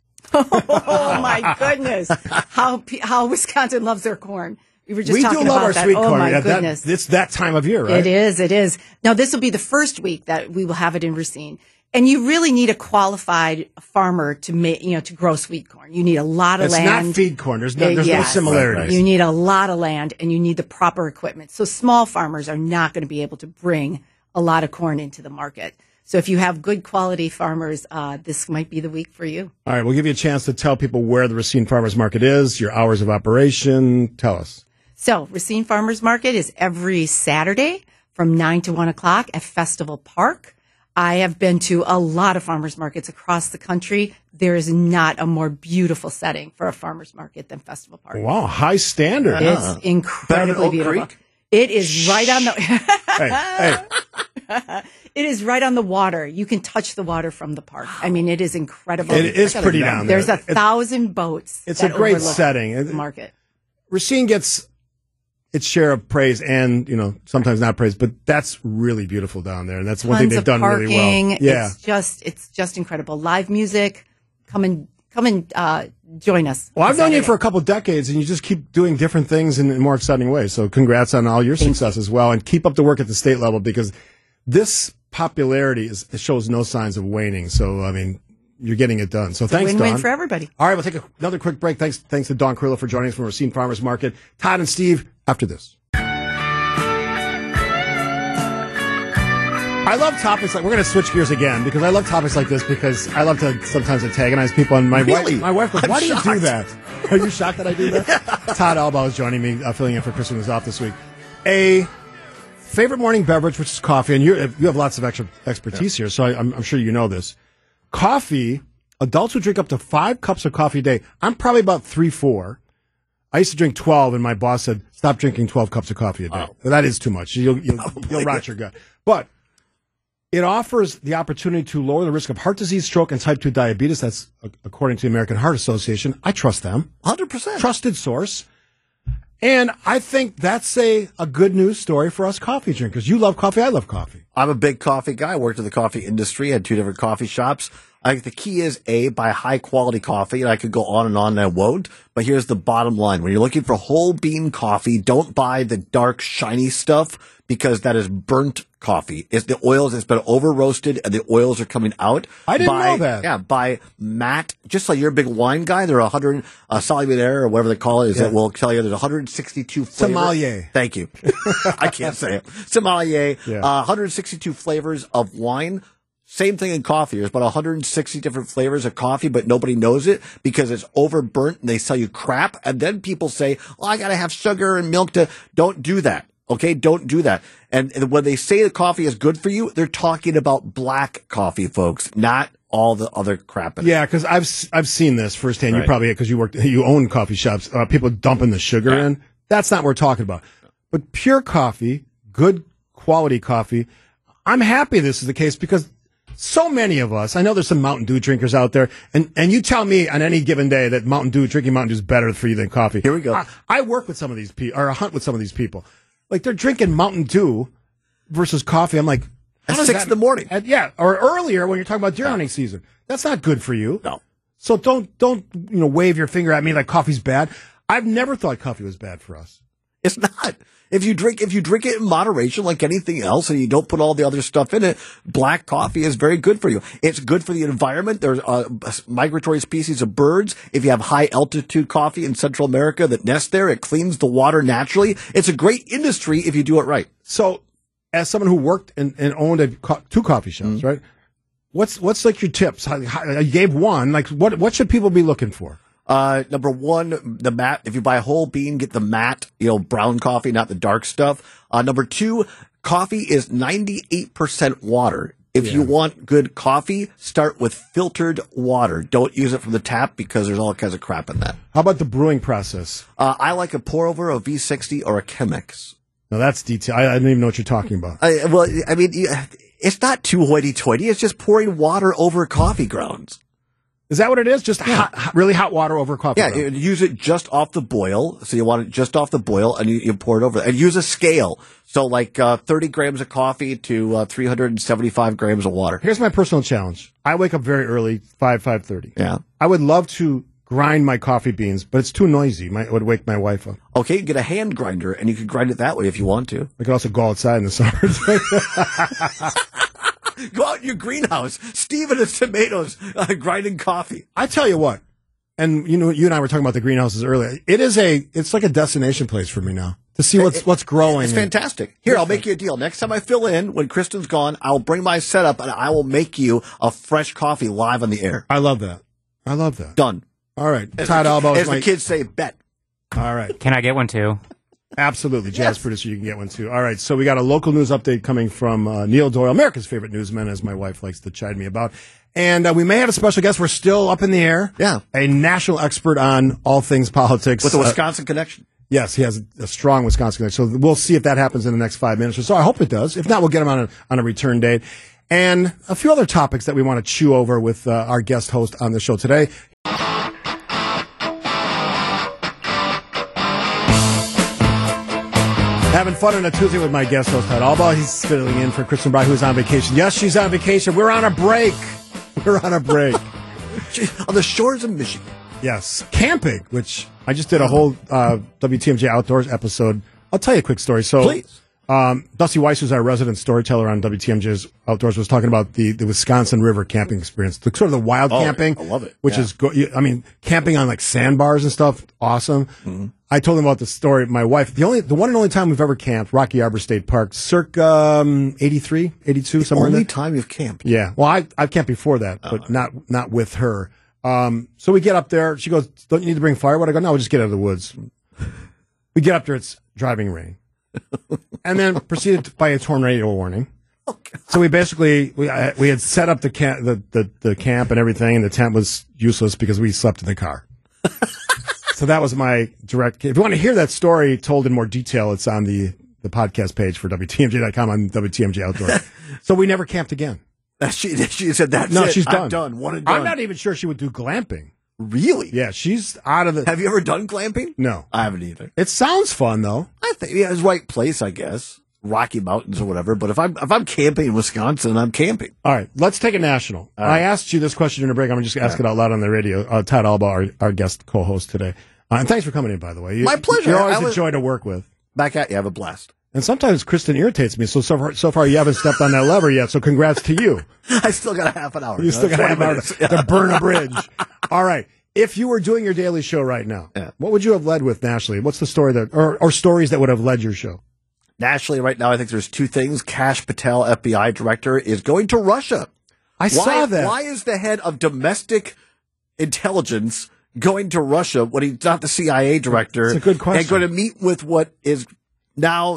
Oh my goodness! How how Wisconsin loves their corn. We were just we talking do love about our that. sweet oh corn. my Yeah, goodness! That, it's that time of year, right? It is. It is. Now this will be the first week that we will have it in Racine. And you really need a qualified farmer to make, you know, to grow sweet corn. You need a lot of it's land. It's not feed corn. There's no, there's yes. no similarities. You need a lot of land and you need the proper equipment. So small farmers are not going to be able to bring a lot of corn into the market. So if you have good quality farmers, uh, this might be the week for you. All right. We'll give you a chance to tell people where the Racine Farmers Market is, your hours of operation. Tell us. So Racine Farmers Market is every Saturday from nine to one o'clock at Festival Park. I have been to a lot of farmers markets across the country. There is not a more beautiful setting for a farmers market than Festival Park. Wow, high standard. It's huh? incredibly beautiful. Creek? It is right on the hey, hey. It is right on the water. You can touch the water from the park. I mean, it is incredible. It is pretty down there. There's a thousand boats. It's a that great overlook setting. the market. Racine gets its share of praise and, you know, sometimes not praise, but that's really beautiful down there. And that's one Tons thing they've done parking. really well. Yeah. It's just, it's just incredible. Live music. Come and, come and, uh, join us. Well, I've known Saturday. you for a couple of decades and you just keep doing different things in, in more exciting ways. So congrats on all your Thank success you. as well. And keep up the work at the state level because this popularity is, it shows no signs of waning. So, I mean, you're getting it done. So It's a thanks, win-win Dawn. for everybody. All right, we'll take a, another quick break. Thanks, thanks to Dawn Carrillo for joining us from Racine Farmers Market. Todd and Steve, after this. I love topics like, we're going to switch gears again because I love topics like this because I love to sometimes antagonize people. And my Really? wife, my wife goes, I'm why do you do shocked. that? Are you shocked that I do that? Todd Albaugh is joining me, uh, filling in for Kristen, who's off this week. A favorite morning beverage, which is coffee, and you're, you have lots of extra expertise here, so I, I'm, I'm sure you know this. Coffee, adults who drink up to five cups of coffee a day. I'm probably about three, four. I used to drink twelve, and my boss said, stop drinking twelve cups of coffee a day. Oh. That is too much. You'll, you'll, you'll rot your gut. But it offers the opportunity to lower the risk of heart disease, stroke, and type two diabetes. That's uh, according to the American Heart Association. I trust them. one hundred percent. Trusted source. And I think that's a, a good news story for us coffee drinkers. You love coffee. I love coffee. I'm a big coffee guy. I worked in the coffee industry, had two different coffee shops. I think the key is, A, buy high quality coffee, and I could go on and on and I won't. But here's the bottom line. When you're looking for whole bean coffee, don't buy the dark, shiny stuff because that is burnt coffee. It's the oils, it's been over roasted and the oils are coming out. I didn't Buy- know that. Yeah, buy matte, just like you're a big wine guy, there are one hundred, uh, sommelier or whatever they call it, is Yeah. that will tell you there's one hundred sixty-two flavors. Sommelier. Thank you. I can't say it. Sommelier. Yeah. Uh, one hundred sixty-two flavors of wine. Same thing in coffee. There's about one hundred sixty different flavors of coffee, but nobody knows it because it's overburnt and they sell you crap. And then people say, oh, I got to have sugar and milk to, don't do that. Okay, don't do that. And, and when they say that coffee is good for you, they're talking about black coffee, folks, not all the other crap in it. Yeah, because I've s- I've seen this firsthand. Right. You probably because you worked you own coffee shops. Uh, people dumping the sugar Yeah. in. That's not what we're talking about. But pure coffee, good quality coffee. I'm happy this is the case because so many of us. I know there's some Mountain Dew drinkers out there, and and you tell me on any given day that Mountain Dew drinking Mountain Dew is better for you than coffee. Here we go. I, I work with some of these people, or I hunt with some of these people. Like they're drinking Mountain Dew versus coffee. I'm like, how At does six that- in the morning. at- yeah, or earlier when you're talking about deer hunting season. That's not good for you. No. So don't don't you know wave your finger at me like coffee's bad. I've never thought coffee was bad for us. It's not. If you drink, if you drink it in moderation, like anything else, and you don't put all the other stuff in it, black coffee is very good for you. It's good for the environment. There's uh, migratory species of birds. If you have high altitude coffee in Central America that nest there, it cleans the water naturally. It's a great industry if you do it right. So, as someone who worked and, and owned a co- two coffee shops, Mm-hmm. right? What's what's like your tips? How, how, you gave one. Like what what should people be looking for? Uh, number one, the matte. If you buy a whole bean, get the matte, you know, brown coffee, not the dark stuff. Uh, number two, coffee is ninety-eight percent water. If you want good coffee, start with filtered water. Don't use it from the tap because there's all kinds of crap in that. How about the brewing process? Uh, I like a pour over, a V sixty, or a Chemex. Now that's detail. I, I don't even know what you're talking about. I, well, I mean, you- it's not too hoity-toity. It's just pouring water over coffee grounds. Is that what it is? Just hot, hot, really hot water over coffee? Yeah, ground? you use it just off the boil. So you want it just off the boil, and you, you pour it over. And use a scale. So like uh, thirty grams of coffee to uh, three hundred seventy-five grams of water. Here's my personal challenge. I wake up very early, five five thirty. Yeah. I would love to grind my coffee beans, but it's too noisy. My, it would wake my wife up. Okay, you get a hand grinder, and you can grind it that way if you want to. I could also go outside in the summer. Go out in your greenhouse. Steve and his tomatoes uh, grinding coffee. I tell you what, and you know, you and I were talking about the greenhouses earlier. It is a, it's like a destination place for me now to see what's what's growing. It's and- fantastic. Here, I'll make you a deal. Next time I fill in, when Kristen's gone, I'll bring my setup, and I will make you a fresh coffee live on the air. I love that. I love that. Done. All right, As Todd the, Alba is as my. the kids say, bet. All right, Can I get one too? absolutely, jazz Yes. producer, you can get one too. All right, so we got a local news update coming from uh, Neil Doyle, America's favorite newsman, as my wife likes to chide me about. And uh, we may have a special guest. We're still up in the air. Yeah. A national expert on all things politics. With a Uh, Wisconsin connection. Yes, he has a strong Wisconsin connection. So we'll see if that happens in the next five minutes or so. I hope it does. If not, we'll get him on a, on a return date. And a few other topics that we want to chew over with uh, our guest host on the show today. Having fun on a Tuesday with my guest host, Todd Alba. He's filling in for Kristen Bry, who's on vacation. Yes, she's on vacation. We're on a break. We're on a break. On the shores of Michigan. Yes, camping, which I just did a whole uh, W T M J Outdoors episode. I'll tell you a quick story. So, Please. Um, Dusty Weiss, who's our resident storyteller on W T M J's Outdoors, was talking about the, the Wisconsin River camping experience, the sort of the wild Oh, camping. I love it. Which Yeah. is, go- I mean, camping on like sandbars and stuff, awesome. Mm-hmm. I told him about the story. My wife, the only, the one and only time we've ever camped, Rocky Arbor State Park, circa um, eighty-three, eighty-two, somewhere in Only there. time you've camped. Yeah. Well, I, I've camped before that, but Oh. not not with her. Um, so we get up there. She goes, "Don't you need to bring firewood?" I go, "No, we'll just get out of the woods." We get up there. It's driving rain, and then proceeded by a tornado warning. So we basically we I, we had set up the, camp, the the the camp and everything, and the tent was useless because we slept in the car. So that was my direct. If you want to hear that story told in more detail, it's on the the podcast page for W T M J dot com on W T M J Outdoor. So we never camped again. She, she said, that's No, it. she's done. I'm done. One and done. I'm not even sure she would do glamping. Really? Yeah, she's out of the. Have you ever done glamping? No, I haven't either. it sounds fun though. I think yeah, it's right place, I guess. Rocky Mountains or whatever. But if I'm if I'm camping in Wisconsin, I'm camping. All right, let's take it national. All right. I asked you this question during the break. I'm just gonna ask it out loud on the radio. Uh, Todd Alba, our, our guest co-host today, uh, and thanks for coming in. By the way, you, My pleasure. You're always I a was- joy to work with. Back at you. Have a blast. And sometimes Kristen irritates me. So so far, so far you haven't stepped on that lever yet. So congrats to you. I still got a half an hour. You still got to have minutes. to to burn a bridge. All right. If you were doing your daily show right now, Yeah. what would you have led with nationally? What's the story that, or, or stories that would have led your show? Nationally, right now, I think there's two things. Kash Patel, F B I director, is going to Russia. I Why, saw that. Why is the head of domestic intelligence going to Russia when he's not the C I A director? It's a good question. And going to meet with what is now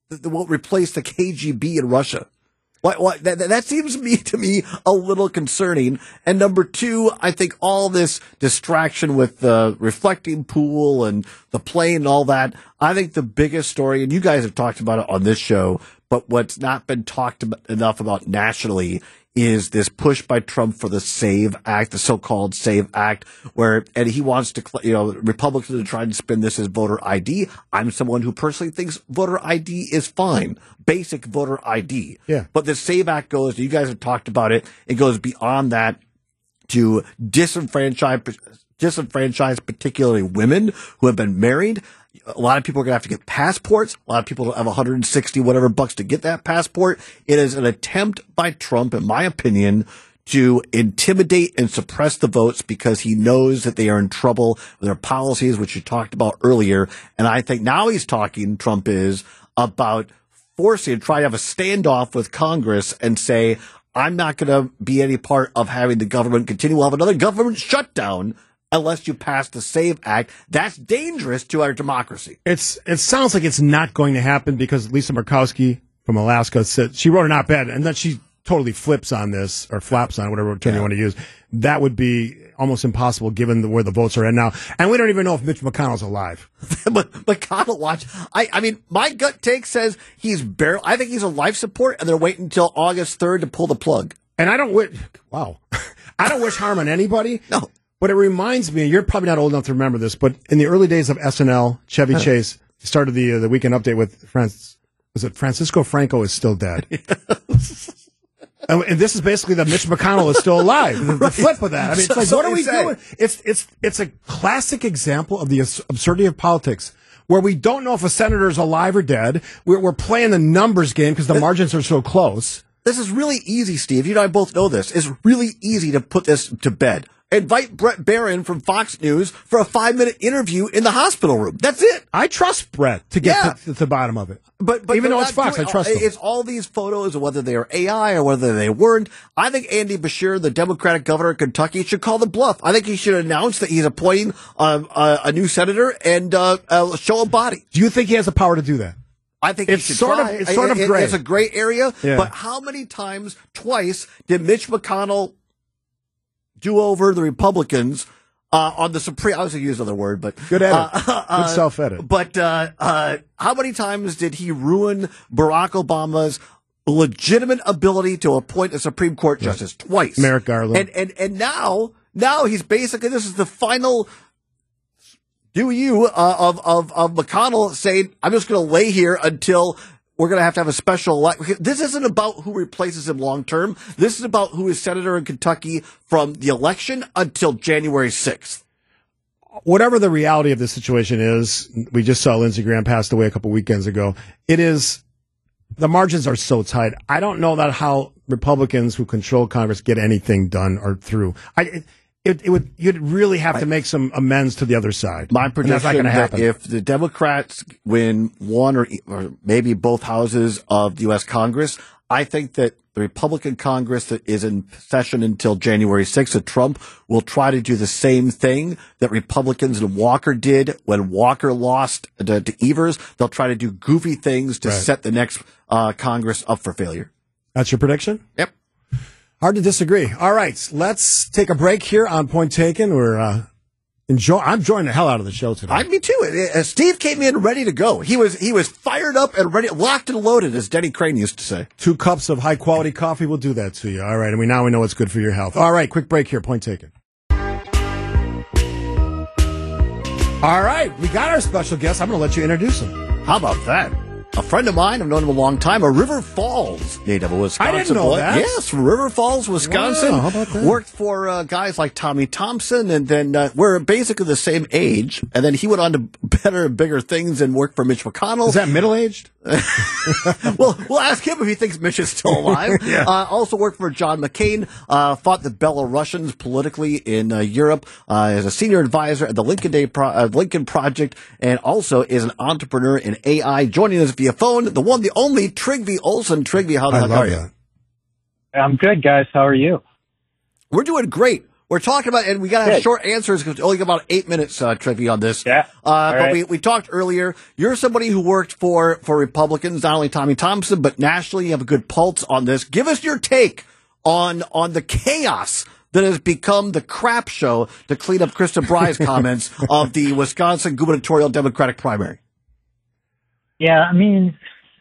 that will replace the K G B in Russia. What, what, that, that seems to me, to me a little concerning. And number two, I think all this distraction with the reflecting pool and the plane and all that, I think the biggest story, and you guys have talked about it on this show, but what's not been talked about enough about nationally is this push by Trump for the SAVE Act, the so-called SAVE Act, where, and he wants to, you know, Republicans to try and spin this as voter I D. I'm someone who personally thinks voter I D is fine. Basic voter I D. Yeah. But the SAVE Act goes, you guys have talked about it, it goes beyond that to disenfranchise, disenfranchise particularly women who have been married. A lot of people are going to have to get passports. A lot of people don't have one hundred sixty whatever bucks to get that passport. It is an attempt by Trump, in my opinion, to intimidate and suppress the votes because he knows that they are in trouble with their policies, which you talked about earlier. And I think now he's talking, Trump is, about forcing, trying to have a standoff with Congress and say, I'm not going to be any part of having the government continue. We'll have another government shutdown unless you pass the SAVE Act. That's dangerous to our democracy. It's it sounds like it's not going to happen because Lisa Murkowski from Alaska said she wrote an op-ed and then she totally flips on this or flaps on it, whatever term yeah. you want to use. That would be almost impossible given the, where the votes are at now. And we don't even know if Mitch McConnell's alive. But McConnell, watch. I, I mean, my gut take says he's barely, I think he's on life support and they're waiting until August third to pull the plug. And I don't wish, wow. I don't wish harm on anybody. No. But it reminds me, you're probably not old enough to remember this, but in the early days of S N L, Chevy Chase started the uh, the weekend update with Francis, was it Francisco Franco is still dead. and, and this is basically that Mitch McConnell is still alive. The, the flip of that. I mean, it's like, so what are we say. doing? It's it's it's a classic example of the absurdity of politics, where we don't know if a senator is alive or dead. We're, we're playing the numbers game because the margins are so close. This is really easy, Steve. You and I both know this. It's really easy to put this to bed. Invite Brett Barron from Fox News for a five-minute interview in the hospital room. That's it. I trust Brett to get yeah. to, to the bottom of it. But, but even though it's Fox, doing, I trust them. It's all these photos of whether they are A I or whether they weren't. I think Andy Beshear, the Democratic governor of Kentucky, should call the bluff. I think he should announce that he's appointing uh, a, a new senator and uh, uh, show a body. Do you think he has the power to do that? I think it's he should sort try. of it's sort it, of gray. It's a gray area. Yeah. But how many times, twice, did Mitch McConnell do over the Republicans uh, on the Supreme? I was going to use another word, but good edit, uh, uh, good self edit. But uh, uh, how many times did he ruin Barack Obama's legitimate ability to appoint a Supreme Court justice? Right. Twice. Merrick Garland. And and and now now he's basically, this is the final. Do you uh, of of of McConnell saying, I'm just going to lay here until we're going to have to have a special election. This isn't about who replaces him long term. This is about who is senator in Kentucky from the election until January sixth. Whatever the reality of this situation is, we just saw Lindsey Graham passed away a couple weekends ago. It is, the margins are so tight. I don't know that how Republicans who control Congress get anything done or through. I, it, It, it would, you'd really have to make some amends to the other side. My prediction that if the Democrats win one or, or maybe both houses of the U S Congress, I think that the Republican Congress that is in session until January sixth, that Trump will try to do the same thing that Republicans and Walker did when Walker lost to, to Evers. They'll try to do goofy things to right. set the next uh, Congress up for failure. That's your prediction? Yep. Hard to disagree. All right, let's take a break here on Point Taken. We're uh, enjoy. I'm enjoying the hell out of the show today. I me too. Uh, Steve came in ready to go. He was he was fired up and ready, locked and loaded, as Denny Crane used to say. Two cups of high quality coffee will do that to you. All right, and we now we know what's good for your health. All right, quick break here. Point Taken. All right, we got our special guest. I'm going to let you introduce him. How about that? A friend of mine, I've known him a long time, a River Falls native of Wisconsin. I didn't know boy. that. Yes, River Falls, Wisconsin. Wow, how about that? Worked for uh, guys like Tommy Thompson, and then uh, we're basically the same age. And then he went on to better and bigger things and worked for Mitch McConnell. Is that middle-aged? well, we'll ask him if he thinks Mitch is still alive. yeah. uh, also worked for John McCain, uh, fought the Belarusians politically in uh, Europe uh, as a senior advisor at the Lincoln Day Pro- uh, Lincoln Project, and also is an entrepreneur in A I. Joining us via phone, the one, the only Trygve Olsen. Trygve, how the I heck love are you? That. I'm good, guys. How are you? We're doing great. We're talking about, and we got to have Good. short answers because we only got about eight minutes, uh, Trivia, on this. Yeah. Uh, All but right. we, we talked earlier. You're somebody who worked for, for Republicans, not only Tommy Thompson, but nationally. You have a good pulse on this. Give us your take on, on the chaos that has become the crap show, to clean up Kristen Bry's comments, of the Wisconsin gubernatorial Democratic primary. Yeah, I mean,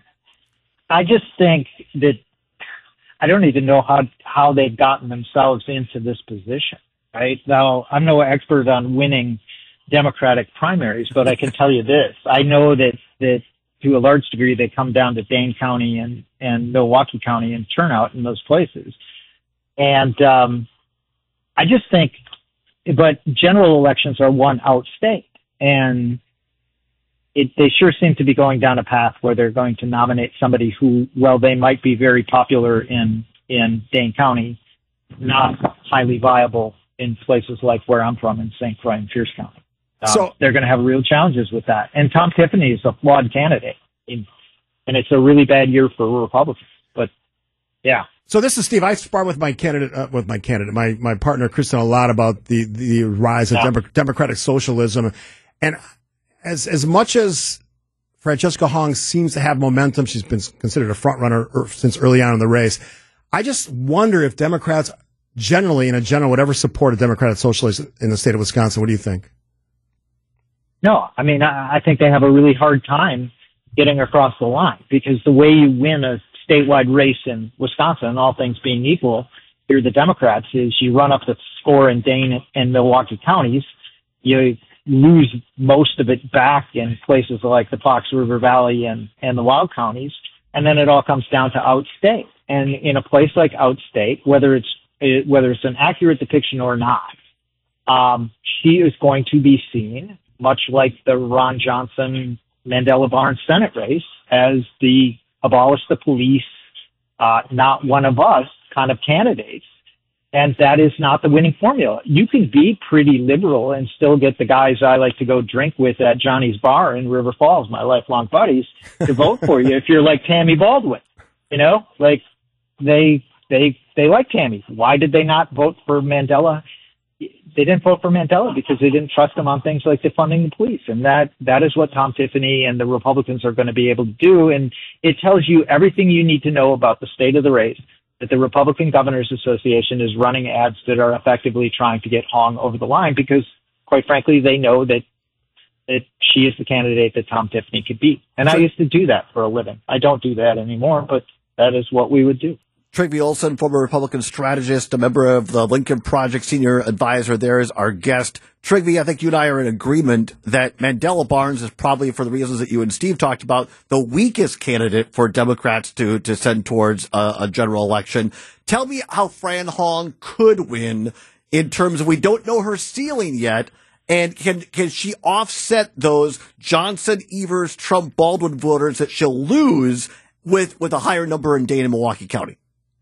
I just think that I don't even know how how they've gotten themselves into this position, right? Now, I'm no expert on winning Democratic primaries, but I can tell you this. I know that, that to a large degree, they come down to Dane County and, and Milwaukee County and turnout in those places. And um, I just think, but general elections are won outstate. And It, they sure seem to be going down a path where they're going to nominate somebody who, well, they might be very popular in, in Dane County, not highly viable in places like where I'm from in Saint Croix and Pierce County. Um, So- they're going to have real challenges with that. And Tom Tiffany is a flawed candidate. And it's a really bad year for Republicans. But, yeah. So this is Steve. I spar with my candidate, uh, with my candidate, my, my partner, Kristen, a lot about the, the rise of Yeah. Demo- democratic socialism. And As as much as Francesca Hong seems to have momentum, she's been considered a front runner since early on in the race. I just wonder if Democrats generally, in a general, would ever support a Democratic socialist in the state of Wisconsin. What do you think? No, I mean, I, I think they have a really hard time getting across the line, because the way you win a statewide race in Wisconsin, all things being equal, you're the Democrats, is you run up the score in Dane and Milwaukee counties. You lose most of it back in places like the Fox River Valley and, and the Wild counties. And then it all comes down to outstate. And in a place like outstate, whether it's, whether it's an accurate depiction or not, um, she is going to be seen, much like the Ron Johnson Mandela Barnes Senate race, as the abolish the police, uh, not one of us kind of candidates. And that is not the winning formula. You can be pretty liberal and still get the guys I like to go drink with at Johnny's Bar in River Falls, my lifelong buddies, to vote for you if you're like Tammy Baldwin. You know, like they they they like Tammy. Why did they not vote for Mandela? They didn't vote for Mandela because they didn't trust him on things like defunding the police. And that that is what Tom Tiffany and the Republicans are going to be able to do. And it tells you everything you need to know about the state of the race, that the Republican Governors Association is running ads that are effectively trying to get Hong over the line because, quite frankly, they know that that she is the candidate that Tom Tiffany could beat. And I used to do that for a living. I don't do that anymore, but that is what we would do. Trygve Olsen, former Republican strategist, a member of the Lincoln Project, senior advisor there, is our guest. Trygve, I think you and I are in agreement that Mandela Barnes is probably, for the reasons that you and Steve talked about, the weakest candidate for Democrats to, to send towards a, a general election. Tell me how Fran Hong could win in terms of, we don't know her ceiling yet, and can can she offset those Johnson, Evers, Trump, Baldwin voters that she'll lose with, with a higher number in Dane and Milwaukee County?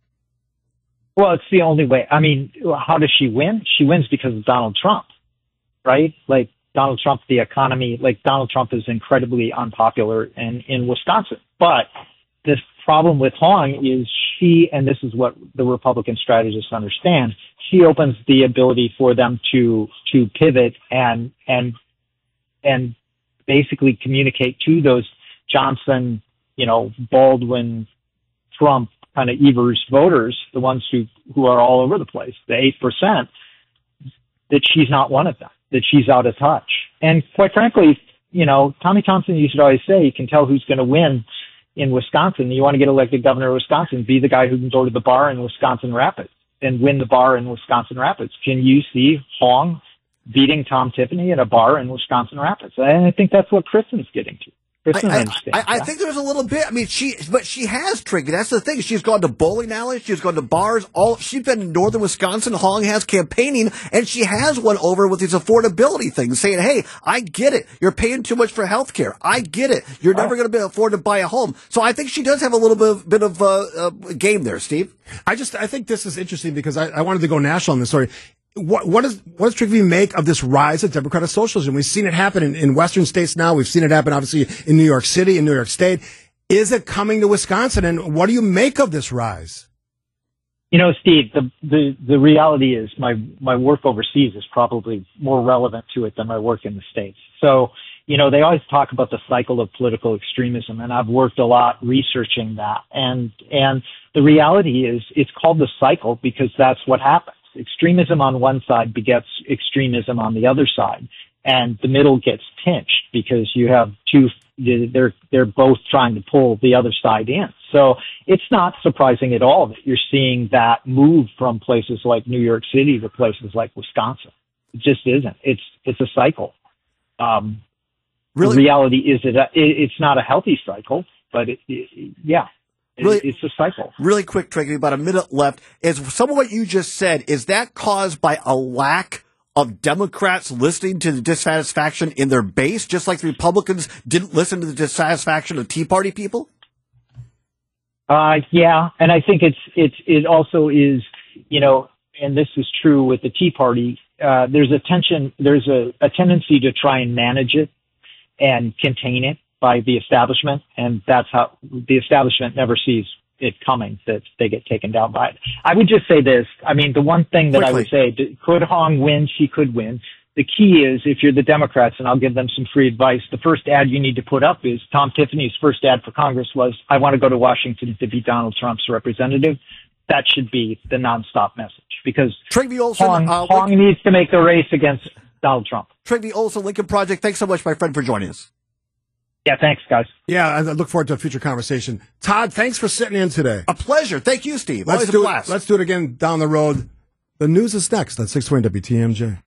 Well, it's the only way. I mean, how does she win? She wins because of Donald Trump, right? Like Donald Trump, the economy, like Donald Trump is incredibly unpopular in, in Wisconsin. But the problem with Hong is she, and this is what the Republican strategists understand, she opens the ability for them to, to pivot and, and, and basically communicate to those Johnson, you know, Baldwin, Trump, kind of Evers voters, the ones who, who are all over the place, the eight percent, that she's not one of them, that she's out of touch. And quite frankly, you know, Tommy Thompson used to always say, you can tell who's going to win in Wisconsin. You want to get elected governor of Wisconsin, be the guy who can go to the bar in Wisconsin Rapids and win the bar in Wisconsin Rapids. Can you see Hong beating Tom Tiffany at a bar in Wisconsin Rapids? And I think that's what Kristen's getting to. I, I, I think there's a little bit. I mean, she, but she has Trygve. That's the thing. She's gone to bowling alleys. She's gone to bars. All she's been in northern Wisconsin. Hong has campaigning, and she has won over with these affordability things, saying, "Hey, I get it. You're paying too much for health care. I get it. You're oh. never going to be afford to buy a home." So I think she does have a little bit of, bit of uh, uh, game there, Steve. I just I think this is interesting because I, I wanted to go national on this story. What, what, is, what does Trygve make of this rise of Democratic socialism? We've seen it happen in, in Western states now. We've seen it happen, obviously, in New York City, in New York State. Is it coming to Wisconsin? And what do you make of this rise? You know, Steve, the, the, the reality is my, my work overseas is probably more relevant to it than my work in the States. So, you know, they always talk about the cycle of political extremism, and I've worked a lot researching that. And, and the reality is it's called the cycle because that's what happens. Extremism on one side begets extremism on the other side, and the middle gets pinched because you have two, they're, they're both trying to pull the other side in. So it's not surprising at all that you're seeing that move from places like New York City to places like Wisconsin. It just isn't. It's, it's a cycle. Um, really? The reality is that it's not a healthy cycle, but it, it, yeah. Really, it's a cycle. Really quick, Triggy, about a minute left. Is some of what you just said, is that caused by a lack of Democrats listening to the dissatisfaction in their base, just like the Republicans didn't listen to the dissatisfaction of Tea Party people? Uh, yeah. And I think it's, it's, it also is, you know, and this is true with the Tea Party. Uh, there's a tension, there's a, a tendency to try and manage it and contain it by the establishment, and that's how the establishment never sees it coming, that they get taken down by it. I would just say this. I mean, the one thing that Quickly. I would say, could Hong win? She could win. The key is, if you're the Democrats, and I'll give them some free advice, the first ad you need to put up is Tom Tiffany's first ad for Congress was, I want to go to Washington to be Donald Trump's representative. That should be the nonstop message, because Trygve Olson, Hong, uh, Hong needs to make the race against Donald Trump. Trygve Olson, Lincoln Project, thanks so much, my friend, for joining us. Yeah, thanks, guys. Yeah, I look forward to a future conversation. Todd, thanks for sitting in today. A pleasure. Thank you, Steve. Let's Always do a blast. It, let's do it again down the road. The news is next on six twenty W T M J.